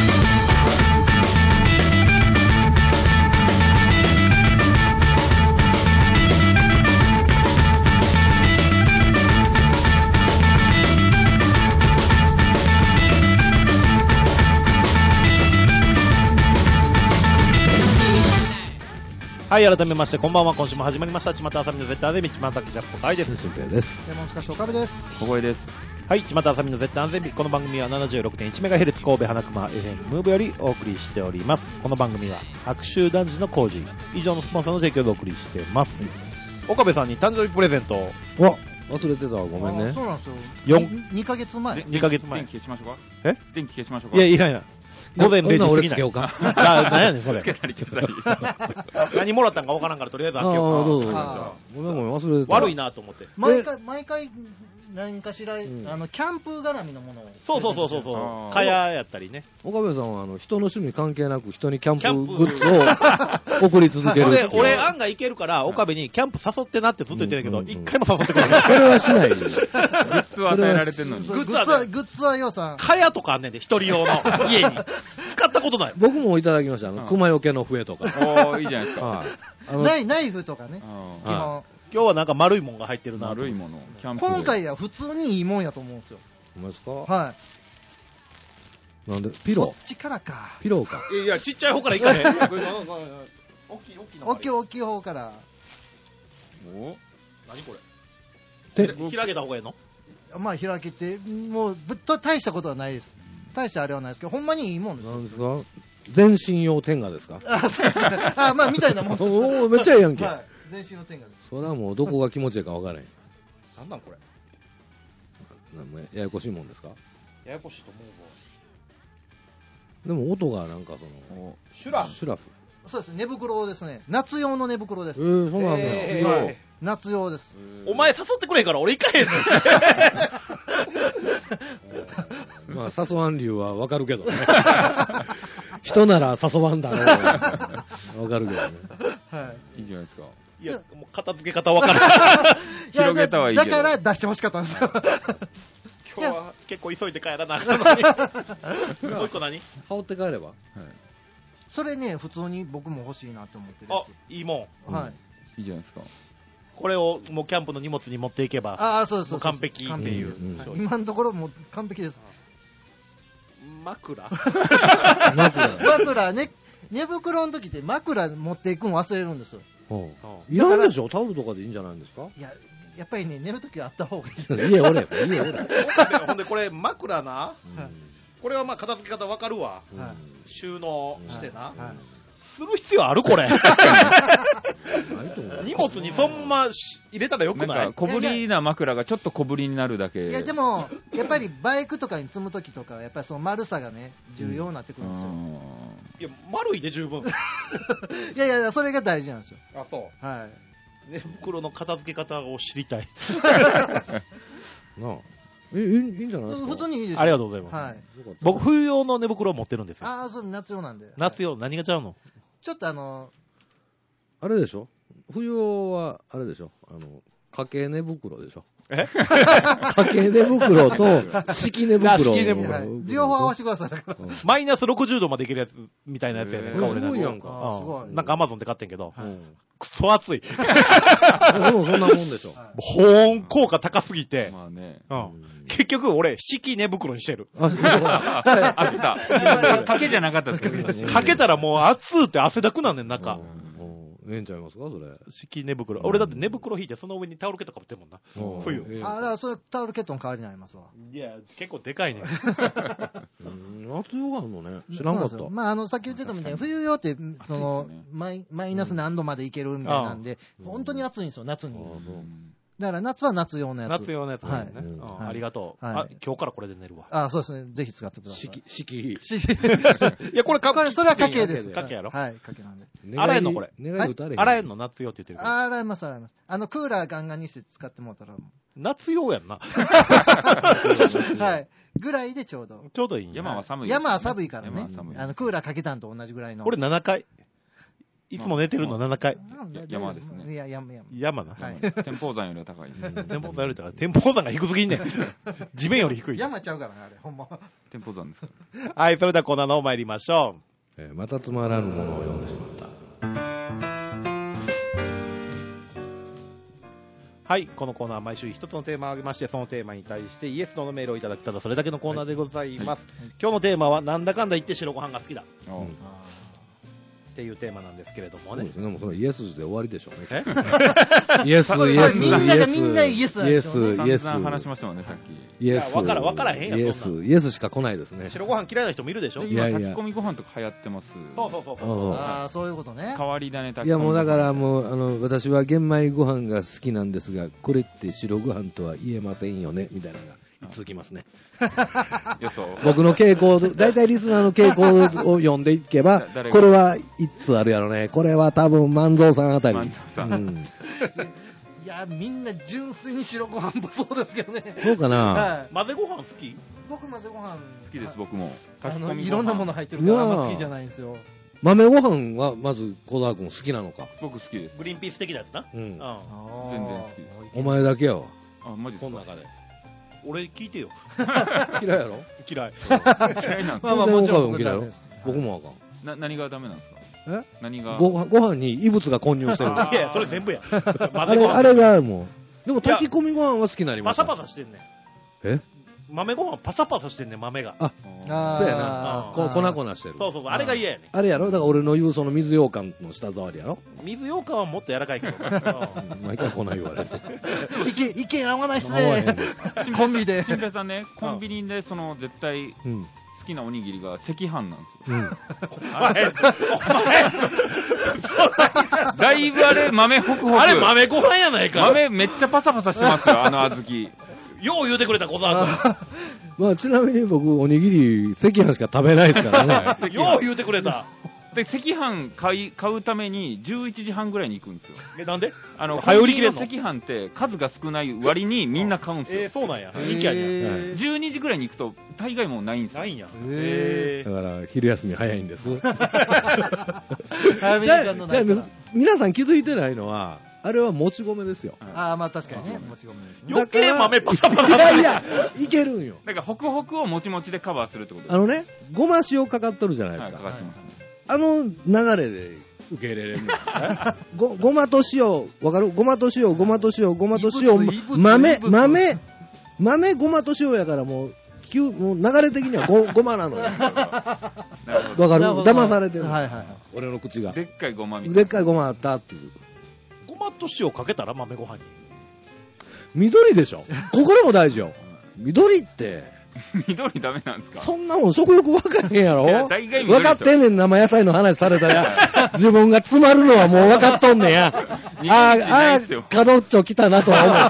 はい、改めまして、こんばんは。今週も始まりました。ちまたあさみの絶対安全日、ちまたきジャップ会です。 新平です。 レモンスカッシュ岡部です。 小声です。 はい、ちまたあさみの絶対安全日。この番組は ななじゅうろくてんいちメガヘルツ 神戸花熊 エフエム ムーブよりお送りしております。この番組は、白州男児の工事、以上のスポンサーの提供でお送りしています。岡部さんに誕生日プレゼントを。 わ忘れてたわ、ごめんね。 そうなんですよ。 よにかげつまえ。 にかげつまえ。 電気消しましょうか。 え電気消しましょうか。 いや、いらない。午前れいじ過ぎない。 ようか。 あ、なんやねん、それ。 つけたり消したり。 何もらったんかわからんから、とりあえず開けああ、 ようか。 どうぞ。ごめんごめん、忘れてた。 悪いなと思って。 毎回、毎回、何かしら、あの、キャンプ絡みのものを。 そうそうそうそうそう。かややったりね。 岡部さんは、あの、人の趣味関係なく、人にキャンプグッズを送り続ける。 で、俺、案外いけるから、岡部にキャンプ誘ってなってずっと言ってたけど、一回も誘ってくれない。 それはしない。グッズは与えられてんのに。 グッズは、グッズはよさん。 かやとかあんねんで、一人用の。家に。使ったことない。 僕もいただきました。あの、熊よけの笛とか。 おー、いいじゃないですか。 ナイナイフとかね。基本。 今日はなんか丸いもんが入ってるな。 丸いもの。 キャンプ。今回は普通にいいもんやと思うんですよ。 ほんまですか？ はい。 なんでピロー。 こっちからか。 ピローか。 いや、ちっちゃい方からいかへん。大きい、大きい大きい、大きい方から。 お何これで、開けた方がいいの？ まあ、開けて、もう、ぶっと大したことはないです。大したあれはないですけど、ほんまにいいもんです。 なんですか？全身用天下ですか？ あ、そうですね。あ、まあ、みたいなもんです。 おお、めっちゃええやんけ。 はい。全身用天下です。 それはもうどこが気持ちいいか分からへん。 なんなんこれ？ ややこしいもんですか？ ややこしいと思うわ。でも音がなんかその、 シュラフ。 シュラフ。 そうですね、寝袋ですね。夏用の寝袋です。 えー、そうなんだよ。 えーはい、 夏用です。 お前誘ってくれへんから俺行かへんの。 まあ、誘わん理由は分かるけどね。人なら誘わんだろう。分かるけどね。 はい。 いいじゃないですか。 いや、もう片付け方分からない。 広げたはいいけど。 だから出してほしかったんですよ。 今日は結構急いで帰らなあかんのに。もう一個何？ 羽織って帰れば。はい。 それね、普通に僕も欲しいなと思ってるやつ。あ、いいもん。はい。 いいじゃないですか。 これをもうキャンプの荷物に持っていけば、 ああ、そうです。 完璧っていう。 今のところもう完璧です。 枕枕。 枕ね、寝袋の時って枕持っていくの忘れるんですよ。 いらんでしょ？タオルとかでいいんじゃないんですか？ いや、やっぱりね、寝る時はあった方がいい。 家おれ、家おれ。 ほんでこれ枕な、これはまあ片付け方わかるわ。収納してな。する必要あるこれ。荷物にそんま入れたらよくない？ なんか小ぶりな枕がちょっと小ぶりになるだけ。 いやでもやっぱりバイクとかに積む時とかやっぱりその丸さがね重要になってくるんですよ。 いや丸いで十分。 いやいやそれが大事なんですよ。 あ、そう。 はい。 寝袋の片付け方を知りたい。 なあ。え、いいんじゃないですか？ 普通にいいです。 ありがとうございます。はい。僕冬用の寝袋を持ってるんですよ。 ああ、そう夏用なんで。 夏用何がちゃうの？ ちょっとあのあれでしょ？冬用はあれでしょ？あの家計寝袋でしょ？ え？ 家計寝袋と敷寝袋。 敷寝袋。 両方合わせてください。 マイナスろくじゅうどまでいけるやつみたいなやつやねん。 すごいやんか。 すごい。 なんかアマゾンで買ってんけど。くそ暑い。でもそんなもんでしょ。 保温効果高すぎて。 まあね。 結局俺、敷寝袋にしてる。 あ、あった。かけじゃなかったですか？ かけたらもう暑って汗だくなんねん、中。 ええんちゃいますかそれ。 敷寝袋。俺だって寝袋引いてその上にタオルケットかぶってるもんな。冬。 あ、だからそれタオルケットの代わりになりますわ。 いや、結構でかいね。 夏用があるのね。知らんかった。 まあ、あの、さっき言ってたみたいに、冬用って、その、マイナス何度までいけるみたいなんで、本当に暑いんですよ、夏に。だから夏は夏用のやつ。 夏用のやつね。ありがとう。あ、今日からこれで寝るわ。 あ、そうですね。ぜひ使ってください。 敷、敷。 いや、これか、 それは家計です。 家計やろ？ はい、家計なんで。 洗えんのこれ。洗えんの夏用って言ってるから。 洗えます、洗えます。あの、クーラーガンガンにして使ってもらったら。 夏用やんな。 はい。ぐらいでちょうど。 ちょうどいい。 山は寒い。 山は寒いからね。あの、クーラーかけたんと同じぐらいの。 これななかい。 いつも寝てるのななかい。 山ですね。 いや、山、山。 山な。 天保山よりは高い。 天保山より高い。天保山が低すぎんねん。地面より低い。 山ちゃうからね、あれ、ほんま。 天保山ですから。はい、それではコーナーの方参りましょう。えー、またつまらぬものを読んでしまった。 はい、このコーナーは毎週一つのテーマを挙げまして、そのテーマに対してイエスノーのメールをいただく、ただそれだけのコーナーでございます。はいはい、今日のテーマは、なんだかんだ言って白ご飯が好きだ。うん、っていうテーマなんですけれどもね。 そうですね、もうそのイエスで終わりでしょうね。 イエス、 イエス、 みんながみんなイエスなんイエス、 でしょうね。 イエス。 散々話しましたもんね、さっき。 イエス。 わから、わからへんやん、 イエス、イエスしか来ないですね。 白ご飯嫌いな人もいるでしょ。 いやいや。炊き込みご飯とか流行ってます。 そうそうそうそう。 ああ、そういうことね。 変わり種炊き込みご飯。 いやもうだからもう、あの、私は玄米ご飯が好きなんですが、これって白ご飯とは言えませんよね、みたいなのが続きますね。 予想。 僕の傾向、大体リスナーの傾向を読んでいけば、これはいつあるやろね。これは多分万蔵さんあたり。 万蔵さん。うん、 いや、みんな純粋に白ご飯もそうですけどね。 そうかな、 はい、 混ぜご飯好き？ 僕混ぜご飯好きです、僕も。 あの、いろんなもの入ってるからあんま好きじゃないんですよ。 豆ご飯はまず小沢君好きなのか？ 僕好きです。 グリーンピース的なやつな。 うん。うん、 全然好きです。 お前だけやわ。 あ、マジですか？ この中で。俺聞いてよ。 嫌いやろ？ 嫌い。 嫌いなんですか？ まあまあもちろん僕嫌いやろ。僕もあかん。 な、何がダメなんですか？ え？ 何が？ ご、ご飯に異物が混入してる。 いやいや、それ全部や。 あれ、あれがもう。でも炊き込みご飯は好きになりました。 パサパサしてんねん。 え？ 豆ご飯パサパサしてんねん、豆が。 あ、そうやな。こ粉々してる。 そうそうそう、あれが嫌やねん。 あれやろ？だから俺の言うその水羊羹の舌触りやろ？ 水羊羹はもっと柔らかいけど。 毎回粉言われて。 意見、意見合わないっすね。コンビで。 新平さんね、コンビニでその絶対好きなおにぎりが赤飯なんですよ。うん。 お前、 だいぶあれ豆ホクホク。 あれ豆ご飯やないか。 豆めっちゃパサパサしてますよ、あの小豆。 よう言うてくれた、小沢君。 まあちなみに僕おにぎり赤飯しか食べないですからね。 よう言うてくれた。 で赤飯買い買うためにじゅういちじはんぐらいに行くんですよ。 え、なんで？ あのコンビニの赤飯って数が少ない割にみんな買うんですよ。 えー、そうなんや。人気あるやん。 じゅうにじぐらいに行くと大概もうないんですよ。 ないんや。 へー。だから昼休み早いんです。じゃあじゃあ皆さん気づいてないのは。あれはもち米ですよ。 ああ、まあ確かにね。もち米ですね。 余計豆パサパサ。 いやいや、いけるんよ。 だからホクホクをもちもちでカバーするってことです。 あのね、ごま塩かかっとるじゃないですか。 はい、かかってますね。 あの流れで受け入れれるんですご、ごまと塩、わかる？ごまと塩、ごまと塩、ごまと塩、豆、豆、豆、ごまと塩やからもう、急もう流れ的には ご, ごまなのよ。わかる？騙されてる。 はいはい。 俺の口が。 でっかいごまみたいな。 でっかいごまあったっていう。 ごまと塩かけたら豆ご飯に。 緑でしょ。ここでも大事よ。緑って。 緑ダメなんですか？ そんなもん食欲分かへんやろ？分かってんねん、生野菜の話されたら。自分が詰まるのはもう分かっとんねんや。ああ、ああ、角っちょ来たなとは思った。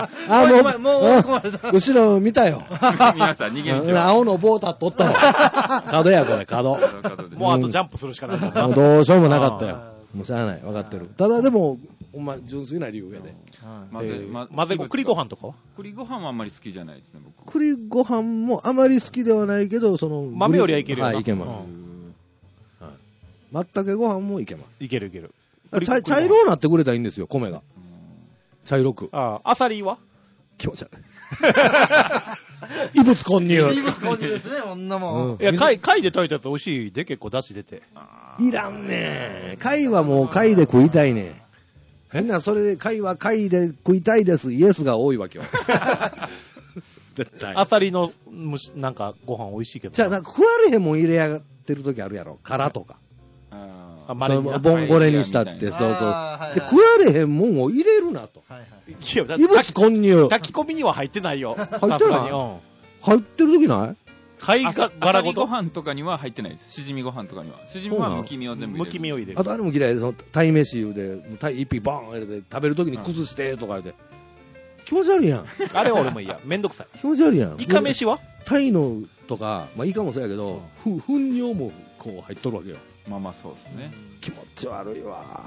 ああ、もう、もう、後ろ見たよ。 皆さん逃げ道は。 青の棒立っとったわ。角や、これ、角。 もうあとジャンプするしかなかった。 もうどうしようもなかったよ。もうしゃあない。分かってる。ただでも、お前、純粋な理由やで。 混ぜ、混ぜご、栗ご飯とかは？ 栗ご飯はあんまり好きじゃないですね、僕。 栗ご飯もあまり好きではないけど、その、 豆よりはいけるよな。 はい、いけます。はい。まったけご飯もいけます。 いけるいける。 茶、茶色になってくれたらいいんですよ、米が。茶色く。 ああ、アサリは？ 気持ち悪い。異物混入。 異物混入ですね、こんなもん。 いや、貝、貝で炊いたやつ美味しいで、結構出汁出て。 いらんねー。貝はもう貝で食いたいね。変な、それで貝は貝で食いたいです。イエスが多いわけよ。絶対。 アサリの蒸し、なんかご飯美味しいけど。 じゃあ、なんか食われへんもん入れやがってる時あるやろ。殻とか。 あ、マレにな。 ボンゴレにしたって、そうそう。で、食われへんもんを入れるなと。異物混入。 炊き込みには入ってないよ。 入ってない？入ってる時ない？ 貝殻ごと。 ご飯とかには入ってないです。しじみご飯とかには。しじみはむき身を全部入れる。 むき身を入れる。 あとあれも嫌いで、その、鯛飯で、鯛一匹バーン入れて、食べるときに崩してとか言って。気持ち悪いやん。 あれは俺もいいや。めんどくさい。 気持ち悪いやん。 イカ飯は？ 鯛のとか、まあイカもそうやけど、ふ、糞尿もこう入っとるわけよ。 まあまあそうですね。 気持ち悪いわ。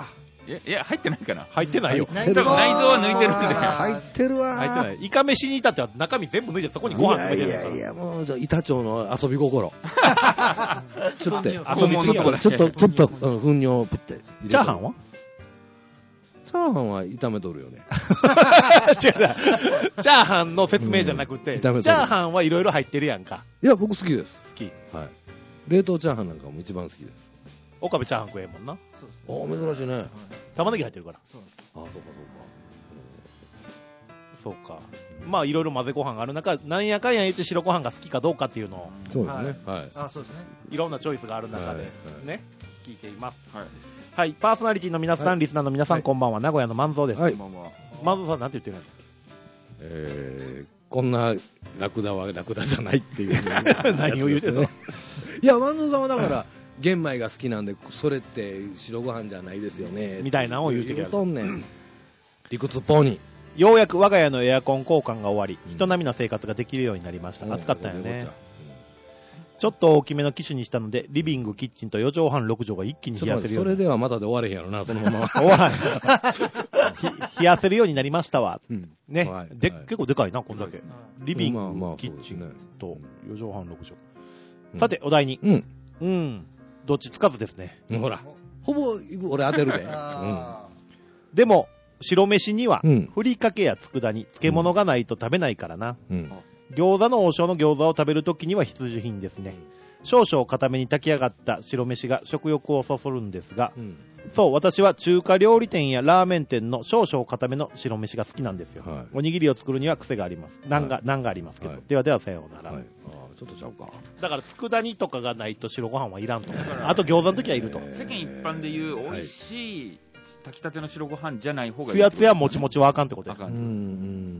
いや、いや入ってないかな。 入ってないよ。 内臓は抜いてるんで。 入ってるわ。 入ってない。イカ飯に至っては中身全部抜いてそこにご飯つけてるから。 いやいや、もう、板長の遊び心。ちょっと、遊びちょっと、 ちょっと、ちょっと、糞尿プって。 チャーハンはチャーハンは炒めとるよね。 違う。チャーハンの説明じゃなくて、チャーハンはいろいろ入ってるやんか。 いや、僕好きです。 好き。 はい。冷凍チャーハンなんかも一番好きです。 岡部チャーハン食えんもんな。 お珍しいね。 玉ねぎ入ってるから。 そう。あ、そうかそうか。そうか。まあいろいろ混ぜご飯がある中、なんやかんや言って白ご飯が好きかどうかっていうのを。 そうですね。はい。 あ、そうですね。 いろんなチョイスがある中でね、聞いています。 はい。 はい。パーソナリティの皆さん、リスナーの皆さん、こんばんは。名古屋の万蔵です。 はい。 万蔵さんなんて言ってるんですか？ えー、こんなラクダはラクダじゃないっていう。 何を言うてんの？ いや、万蔵さんはだから、玄米が好きなんで、それって白ご飯じゃないですよね。 みたいなのを言うてるやつ。言うとんねん。理屈ポニー。 ようやく我が家のエアコン交換が終わり、うん、人並みの生活ができるようになりました。暑かったよね。ちょっと大きめの機種にしたので、リビング、キッチンとよじょうはん、ろくじょうが一気に冷やせるように。 それではまだで終われへんやろな、そのまま。 終わらへん。冷やせるようになりましたわ。うん、ね、はいで、はい。結構でかいな、こんだけ。リビング、まあまあキッチンとよじょうはん、ろくじょう。うん、さて、お題に。うん。うん。どっちつかずですね。 ほら。ほぼ、俺当てるで。うん、 でも、白飯には、ふりかけや佃煮、漬物がないと食べないからな。うん、餃子の王将の餃子を食べるときには必需品ですね。少々固めに炊き上がった白飯が食欲をそそるんですが、うん、そう、私は中華料理店やラーメン店の少々固めの白飯が好きなんですよ。はい、おにぎりを作るには癖があります。難が、はい、難がありますけど。はい、ではではさようなら。はい、 あちょっとちゃうか。 だから佃煮とかがないと白ご飯はいらんと。あと餃子の時はいると。 世間一般でいう美味しい炊きたての白ご飯じゃない方がいい。 つやつやもちもちはあかんってことや。 あかん。 うん、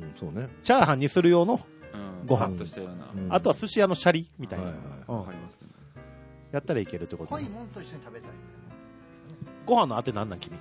そうね。 チャーハンにする用のご飯、 うん、としたような、 うん、あとは寿司屋のシャリみたいな、 はいはいはい、わかりますね。 やったらいけるってこと。 濃いもんと一緒に食べたい。 ご飯のあてなんなん君？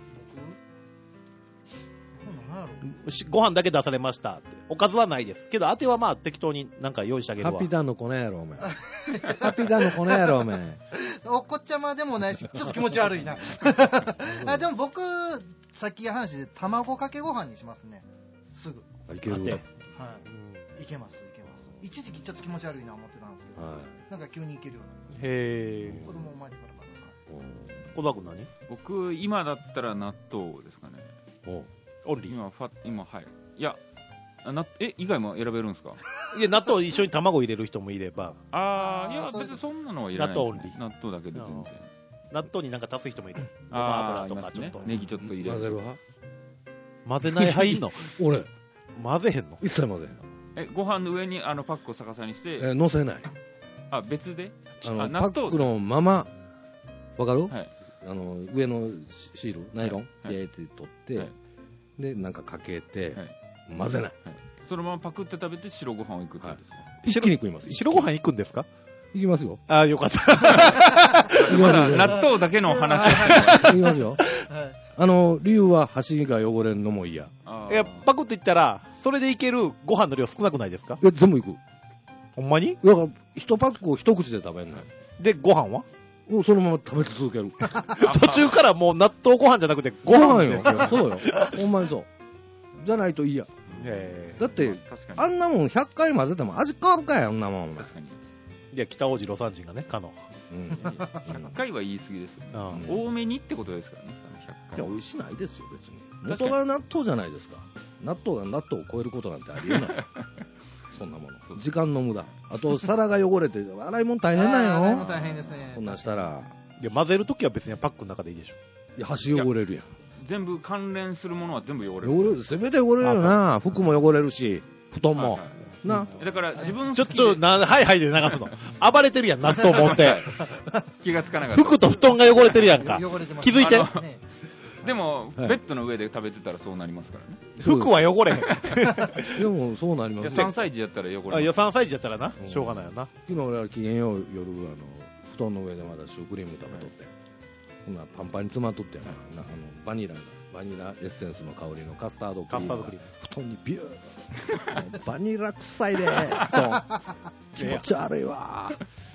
僕？ ご飯だけ出されましたって。おかずはないです。けどあてはまあ適当になんか用意してあげるわ。 ハッピーダンの粉やろお前。ハッピーダンの粉やろお前。 お子ちゃまでもないし、ちょっと気持ち悪いな。あでも僕さっき話で卵かけご飯にしますね。すぐ。 いける。はい。 いけますいけます。一時期ちょっと気持ち悪いな思ってたんですけど、はい、なんか急にいけるようになりました。へえ。子供生まれてからかな。 小田君何？ 僕今だったら納豆ですかね。 おオンリー。 今ファ今はい。いやなえ以外も選べるんですか？ いや納豆一緒に卵入れる人もいれば。 ああいや別にそんなのはいらない、ね。 納豆オンリー。 納豆だけで全然。 納豆になんか足す人もいる。ごま油とかちょっと、 ね、ネギちょっと入れる。 混ぜるわ。 混ぜない派いんの？ 俺混ぜへんの？ 一切混ぜへん。 えご飯の上にあのパックを逆さにして。 え乗せない。 あ別で？ あのあパックのままわかる？はい。あの上のシールナイロンピエーって取って、はい、でなんかかけて、はい、混ぜない、はい。 そのままパクって食べて白ご飯をいくってことですか？はい、 一気に食います。 白ご飯いくんですか？ いきますよ。 ああよかった。 まだ納豆だけの話。 いきますよ。あの理由は箸が汚れるのも嫌。 いやパクっていったらそれでいけるご飯の量少なくないですか？ いや全部いく。 ほんまに？ だから一パックを一口で食べんない。 でご飯は？ そのまま食べ続ける。 途中からもう納豆ご飯じゃなくてご飯よ。そうよ。ほんまにそう。じゃないといいや。だってあんなもんひゃっかい混ぜても味変わるかや、あんなもん。確かに。 いや北大路魯山人がね、かの。 うん、ひゃっかいは言い過ぎですよ、ね。うん、多めにってことですからね。ひゃっかい。 いや美味しないですよ別に。元が納豆じゃないですか。納豆が納豆を超えることなんてありえない。そんなもの。時間の無駄。あと皿が汚れて洗い物大変なんよ。 洗い物大変ですね。 そんなんしたら。 いや混ぜるときは別にパックの中でいいでしょ。 いや箸汚れるやん。 全部関連するものは全部汚れる。 汚れる。せめて汚れるよな。服も汚れるし、布団も。はいはい、な。 だから自分ちょっとなはいはいで流すの。暴れてるやん納豆持って。 気がつかなかった。 服と布団が汚れてるやんか。気づいて。 でも、はい、ベッドの上で食べてたらそうなりますからね。 服は汚れへん。 でもそうなります。 さんさい児やったら汚れる。 あ、さんさい児やったらな、しょうがないよな。 昨日俺は機嫌よう夜あの布団の上でまだシュークリーム食べとって、はい、ほんなパンパンに詰まっとってやな、はい、あのバニラバニラエッセンスの香りのカスタードクリームが布団にビューバニラ臭いでと気持ち悪いわ。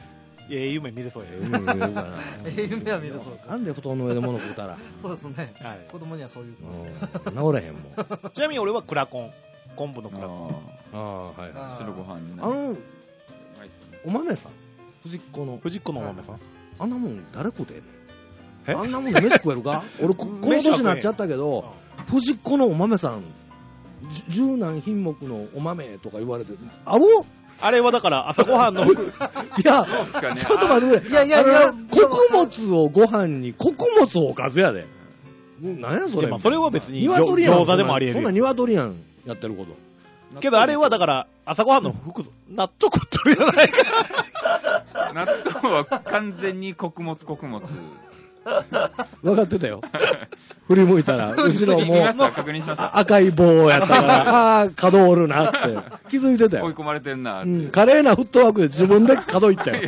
ええ夢見れそうや。 ええ夢見れるかな。 ええ夢は見れそうか。 なんで布団の上で物食うたら。 そうですね。 はい。 子供にはそういう治れへんもん。 ちなみに俺はクラコン。昆布のクラコン。 ああ、はいはい。 白ご飯にあの、お豆さん。藤子の。 藤子のお豆さん。 あんなもん誰食うてんねん。 えあんなもんで飯食えるか俺こ、この年になっちゃったけど、藤子のお豆さん、十何品目のお豆とか言われて、あおあれはだから朝ごはんの服。 いや、 ね、 ちょっと待ってくれ。いやいやいや、穀物をご飯に穀物をおかずやで。何やそれ。 まあそれは別に鶏やん。 餃子でもあり得る。 そんな鶏やん、やってること。 けどあれはだから朝ごはんの服、納豆食っとるやないか。 納豆は完全に穀物穀物。 分かってたよ。振り向いたら、後ろも赤い棒やったから、ああ、角おるなって気づいてたよ。 追い込まれてんなって、 うん。華麗なフットワークで自分で角いったよ。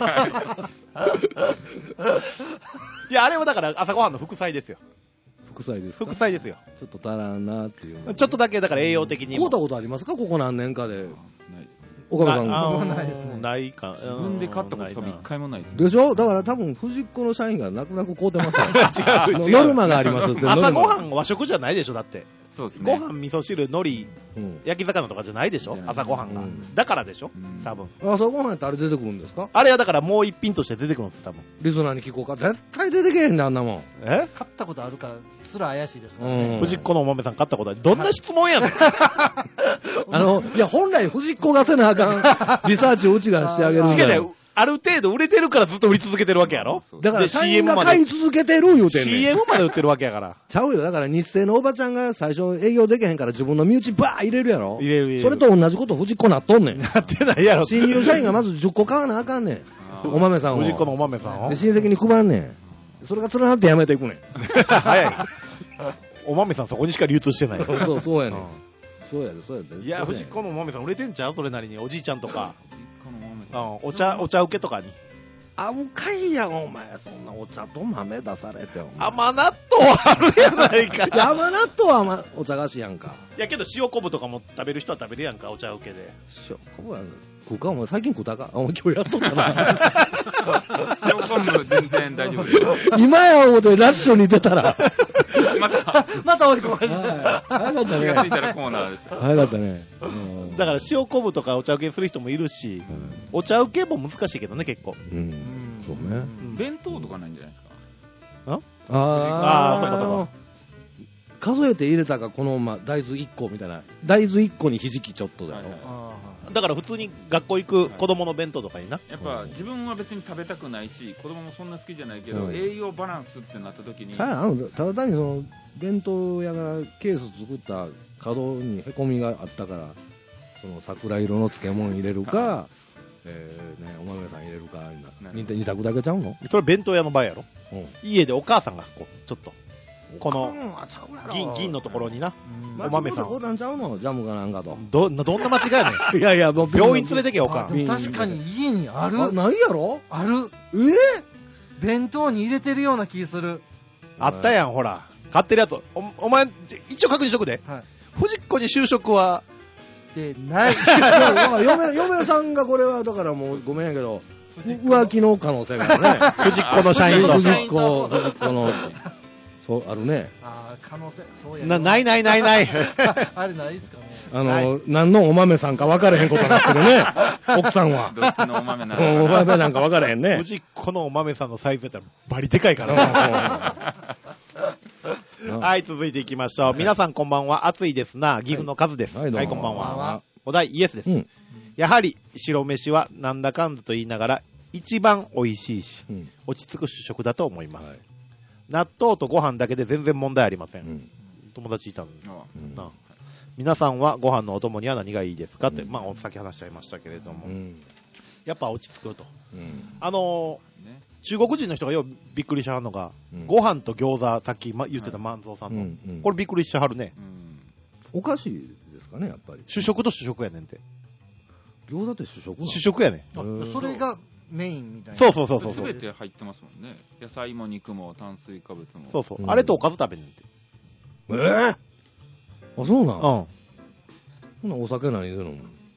いや、あれはだから朝ごはんの副菜ですよ。 副菜ですか？ 副菜ですよ。 ちょっと足らんなっていう、ね。 ちょっとだけだから栄養的にも。 買うたことありますかここ何年かで。岡部さんあないですね。 ないか。 自分で買ったこと多分一回もないです、ね。 でしょ？だから多分藤子の社員が泣く泣く買うてますよ。 違う。 ノルマがあります。 朝ごはん和食じゃないでしょだって。 そうですね。 ご飯、味噌汁、海苔、うん、焼き魚とかじゃないでしょ朝ごはんが、うん。だからでしょ多分。 朝ごはんってあれ出てくるんですか？ あれはだからもう一品として出てくるんです多分。 リスナーに聞こうか。絶対出てけへんねあんなもん。 え？ 買ったことあるから、すら怪しいですからね。 藤子のお豆さん買ったことある。どんな質問やねん。 あの、いや、本来藤子がせなあかん。リサーチをうちがしてあげる。 違う違う。ある程度売れてるからずっと売り続けてるわけやろ。 だから シーエム が買い続けてる言うてんねん。 シーエム まで売ってるわけやから。 ちゃうよ。だから日清のおばちゃんが最初営業できへんから自分の身内バー入れるやろ。 入れる入れる。 それと同じこと藤子なっとんねん。 なってないやろ。 新入社員がまずじゅっこ買わなあかんねん。お豆さんを。 藤子のお豆さんを。 で親戚に配んねん。それが連なってやめていくねん。 早い。お豆さんそこにしか流通してない。 そう、そうやねん。そうやで、そうやで。 いや、藤子のお豆さん売れてんちゃうそれなりに。おじいちゃんとか。お茶、お茶受けとかに。 あうかいやん、お前。そんなお茶と豆出されて。 甘納豆あるやないか。 甘納豆は、ま、お茶菓子やんか。 いやけど塩昆布とかも食べる人は食べるやんか、お茶受けで。 塩昆布やん。食うか、お前最近食うたかお前今日やっとったな。 塩昆布全然大丈夫です。 今や思ってラッシュに出たら。 また、 また追い込まれて。 早かったね。 気がついたらコーナーです。 早かったね。 だから塩昆布とかお茶受けにする人もいるし、お茶受けも難しいけどね、結構。 うん。そうね。 弁当とかないんじゃないですか？ あああ、そうかそうか。 数えて入れたか、この、まあ、大豆いっこみたいな。大豆いっこにひじきちょっとだよ。 だから普通に学校行く子供の弁当とかにな。 やっぱ自分は別に食べたくないし、子供もそんな好きじゃないけど、うん、栄養バランスってなった時に。 ただ単にその、弁当屋がケース作った角にへこみがあったから、その桜色の漬物入れるか、はい、えーね、お豆さん入れるか、二択だけちゃうの？ それ弁当屋の場合やろ、うん、家でお母さんがこうちょっとこの銀銀のところにな、 うん、お豆さん。んちゃうの？ジャムかなんかと。 ど、どんな間違いやねん。 いやいや、もう病院連れてけよ、おかん。 確かに家にある。 あ、ないやろ？ ある。 えー、 弁当に入れてるような気する。 あったやん、ほら。買ってるやつ。お、お前、一応確認しとくで。はい。藤子に就職はしてない。 嫁、嫁さんがこれは、だからもうごめんやけど、浮気の可能性があるね。 藤子の社員の。 藤子、藤子の。そう、あるね。 ああ、可能性、そうやな。ないないないない。 あれないっすかね。 あの、何のお豆さんか分からへんことになってるね。奥さんは。 どっちのお豆なのか。 お豆なんか分からへんね。 藤子のお豆さんのサイズやったらバリでかいからね。はい、続いていきましょう。皆さんこんばんは。暑いですな。岐阜の数です。はい、はい、こんばんは。お題イエスです。うん、やはり白飯はなんだかんだと言いながら一番美味しいし、うん、落ち着く主食だと思います。はい、納豆とご飯だけで全然問題ありません。うん、友達いたの、うんな。皆さんはご飯のお供には何がいいですかって、うん、まあさっき話しちゃいましたけれども、うん、やっぱ落ち着くと。うん、あのーね、中国人の人がようびっくりしはるのが、うん、ご飯と餃子、さっき言ってた万蔵さんの、はいうんうん、これびっくりしはるね、 うん。おかしいですかね、やっぱり。 主食と主食やねんて。 餃子って主食なの？ 主食やねん。それがメインみたいな。 そうそうそうそう。 すべて入ってますもんね。野菜も肉も炭水化物も。 そうそう。うん、あれとおかず食べんねんて。 えぇ、ー、あ、そうなん？うん。ほなお酒何するの？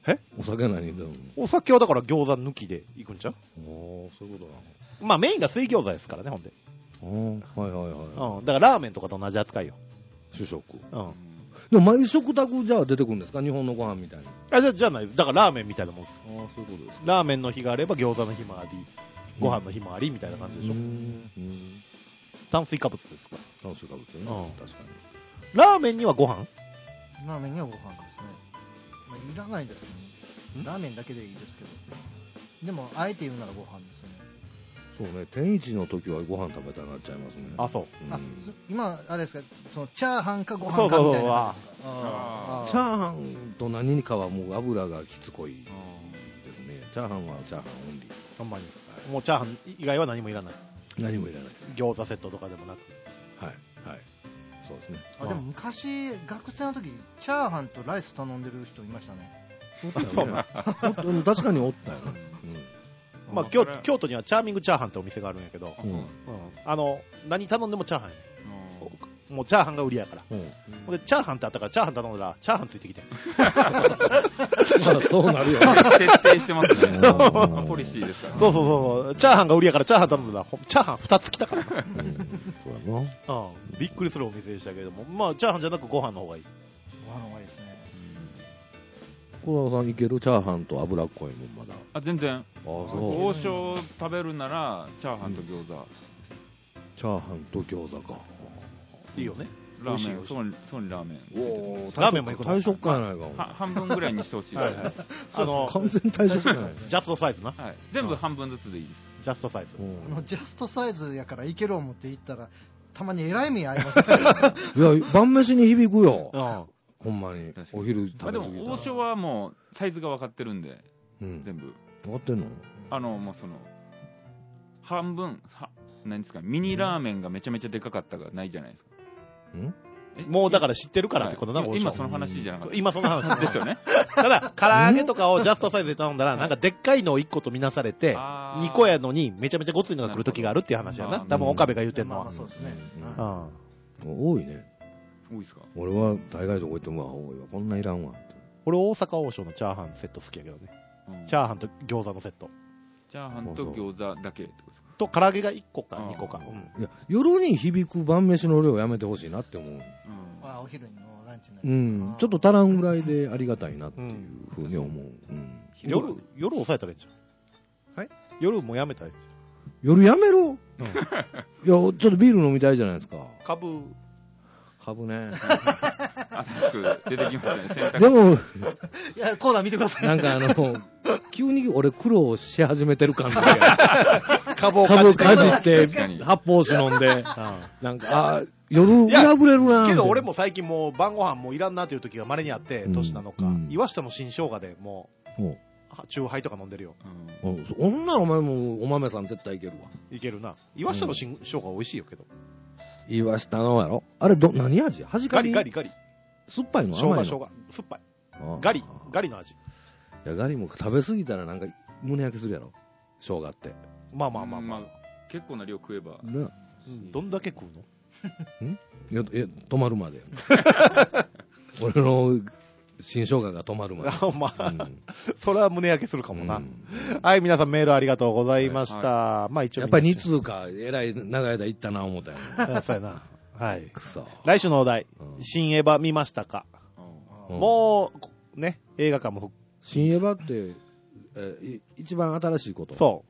えお酒何飲むの？ お酒はだから餃子抜きで行くんちゃう？ おー、そういうことなの。まあメインが水餃子ですからね、ほんで。 はいはいはい。 うん。だからラーメンとかと同じ扱いよ。 主食。 うん。 でも毎食卓じゃあ出てくるんですか？日本のご飯みたいに。 あ、じゃ、じゃない。だからラーメンみたいなもんです。 ああ、そういうことです。 ラーメンの日があれば餃子の日もあり、ご飯の日もありみたいな感じでしょ。うん。炭水化物ですか？ 炭水化物ね。うん。確かに。 ラーメンにはご飯？ ラーメンにはご飯ですね。まあ、いらないですね。ラーメンだけでいいですけど。でも、あえて言うならご飯ですね。 そうね、天一の時はご飯食べたくなっちゃいますね。 あ、そう。 うん、あ、今、あれですか、その、チャーハンかご飯かみたいな感じですか。 ああチャーハンと何かはもう油がきつこいですね。チャーハンはチャーハンオンリー。 ほんまに。もうチャーハン以外は何もいらない。 何もいらないです。 餃子セットとかでもなく。 はい、はい。そうですね。 あ、でも昔、学生の時、チャーハンとライス頼んでる人いましたね。 そうな。 確かにおったよね。 うん、まあ、京, 京都にはチャーミングチャーハンってお店があるんやけど、うんうん、あの何頼んでもチャーハンやね、うん、もうチャーハンが売りやから、うん、でチャーハンってあったからチャーハン頼んだらチャーハンついてきてまあそうなるよね徹底してますねポリシーですから、ね、 そうそうそうチャーハンが売りやからチャーハン頼んだらチャーハンふたつ来たから、うん、そうやな、うん、びっくりするお店でしたけども、まあチャーハンじゃなくご飯の方がいい。 ご飯の方がいいですね。 小田さんいける？チャーハンと脂っこいもんまだ。 あ、全然。あ、 そう。 王将食べるならチャーハンと餃子、うん、 チャーハンと餃子か。 いいよね。 ラーメン、そうにそうにラーメン。 おー、ラーメンもいくの？ 大食感やないか。 半分ぐらいにしてほしいです。はいはい、 あの完全に大食感やない。 ジャストサイズな。 はい。全部半分ずつでいいです。 ジャストサイズ。 あのジャストサイズやからいける思って言ったらたまにえらい目ありますね。 いや晩飯に響くよ。 うんほんまにお昼食べ過ぎたら。 でも王将はもうサイズが分かってるんで、うん、全部分かってんの？ あのもうその半分は何ですか、ミニラーメンがめちゃめちゃでかかったがないじゃないですか。 ん？もうだから知ってるからってことな、 はい、今その話じゃなかった。 今その話ですよね。 ただ唐揚げとかをジャストサイズで頼んだらなんかでっかいのをいっことみなされてにこやのにめちゃめちゃごついのが来る時があるっていう話やな。多分岡部が言うてんのは。 まあそうですね。 多いね。 多いですか？ 俺は大概どこ行っても多いわ。こんないらんわ。 俺大阪王将のチャーハンセット好きやけどね、うん、チャーハンと餃子のセット。 チャーハンと餃子だけってことですか？ と唐揚げがいっこかにこか、 うん、いや夜に響く晩飯の量やめてほしいなって思う、うん、 あお昼のランチになる、うん、ちょっと足らんぐらいでありがたいなっていうふうに思う、うんうん、 夜夜抑えたらいいじゃん。はい、夜もうやめたらいいじゃん。 夜やめろ、うん、いやちょっとビール飲みたいじゃないですか。 株株ね。 新しく出てきましたね。 でも、 いや、コーナー見てください。 なんかあの、急に俺苦労し始めてる感じで。 株をかじって、発泡酒飲んで、なんか、あ、夜裏ぶれるな。 けど俺も最近もう晩ご飯もういらんなという時が稀にあって、年なのか、岩下の新生姜でもう、チューハイとか飲んでるよ。 うん。そんならお前もお豆さん絶対いけるわ。 いけるな。岩下の新生姜美味しいよけど。 岩下のやろあれど、何味？はじかり？ ガリガリガリ。 酸っぱいの？甘いの？ 生姜生姜。酸っぱい。ガリ、ガリの味。 いや、ガリも食べ過ぎたらなんか胸焼けするやろ生姜って。 まあまあまあまあ。 結構な量食えば。 どんだけ食うの？ ん？いや、いや、止まるまで。俺の新生姜が止まるまで。 まあ、うん、それは胸焼けするかもな、うん。はい、皆さんメールありがとうございました。はい、まあ一応。 やっぱりに通か、えらい長い間行ったな、思ったよ、ね。 そうやな。はい。来週のお題、うん、新エヴァ見ましたか、うん、もう、ね、映画館も。 新エヴァって、えー、一番新しいこと。 そう。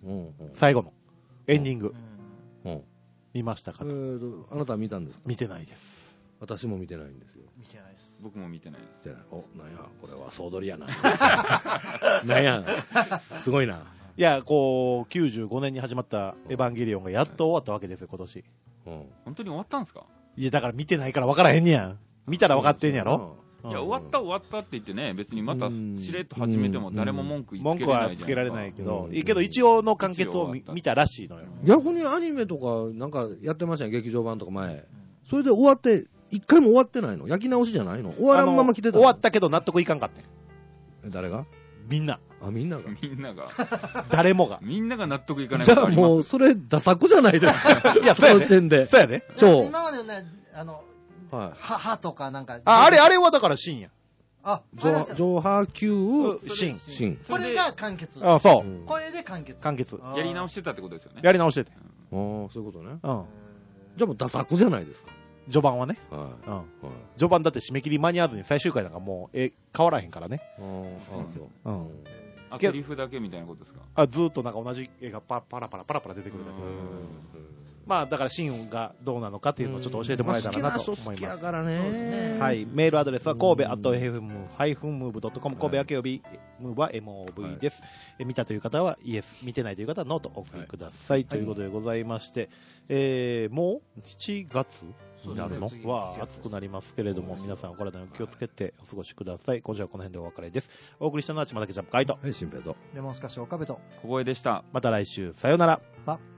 うんうん、最後のエンディング。うんうん、見ましたかと、 えー、あなたは見たんですか？ 見てないです。 私も見てないんですよ。 見てないです。 僕も見てないです。 お、なんや、これは総取りやな。なんや、すごいな。 いや、こう、きゅうじゅうごねんに始まったエヴァンゲリオンがやっと終わったわけですよ、今年。 うん。本当に終わったんですか？ いや、だから見てないから分からへんねやん。見たら分かってんやろ？ いや、終わった終わったって言ってね、別にまたしれっと始めても誰も文句言ってくれないじゃん。 文句はつけられないけど、いいけど一応の完結を見たらしいのよ。 逆にアニメとかなんかやってましたよ、劇場版とか前。それで終わって、一回も終わってないの？焼き直しじゃないの？終わらんまま来てたの？ 終わったけど納得いかんかってん。 誰が？ みんな。 あ、みんながみんなが。 誰もが。 みんなが納得いかない。 じゃあもう、それ、ダ作じゃないですか。 いや、そうやね。そうやね。 超。今までね、あの、はい。母とかなんか。 あ、あれ、あれはだから深夜。 あ、 上波級新。 新。 これが完結。 あ、そう。 これで完結。 完結。 やり直してたってことですよね。 やり直してて。ああ、そういうことね。 うん。 じゃあもうダ作じゃないですか。 序盤はね。 はい。うん。 序盤だって締め切り間に合わずに最終回なんかもう、え、変わらへんからね。 ああ、そう。 うん。 あ、セリフだけみたいなことですか？ あ、ずーっとなんか同じ絵がパラパラパラパラパラ出てくるだけ。まあだからシーンがどうなのかっていうのをちょっと教えてもらえたらなと思います。 好きやからね。 はい。メールアドレスは神戸アットエフエムハイフンムーブドットコム、神戸明け帯ムーブは エムオーブイ です。え見たという方はイエス、見てないという方はノーとお送りください。ということでございまして、えー、もうしちがつになるのは暑くなりますけれども、皆さんお体に気をつけてお過ごしください。今週はこの辺でお別れです。お送りしたのは島崎ジャンプカイト。 はい、新平と。 レモンスカッシュ岡部と。 小声でした。 また来週、さようなら。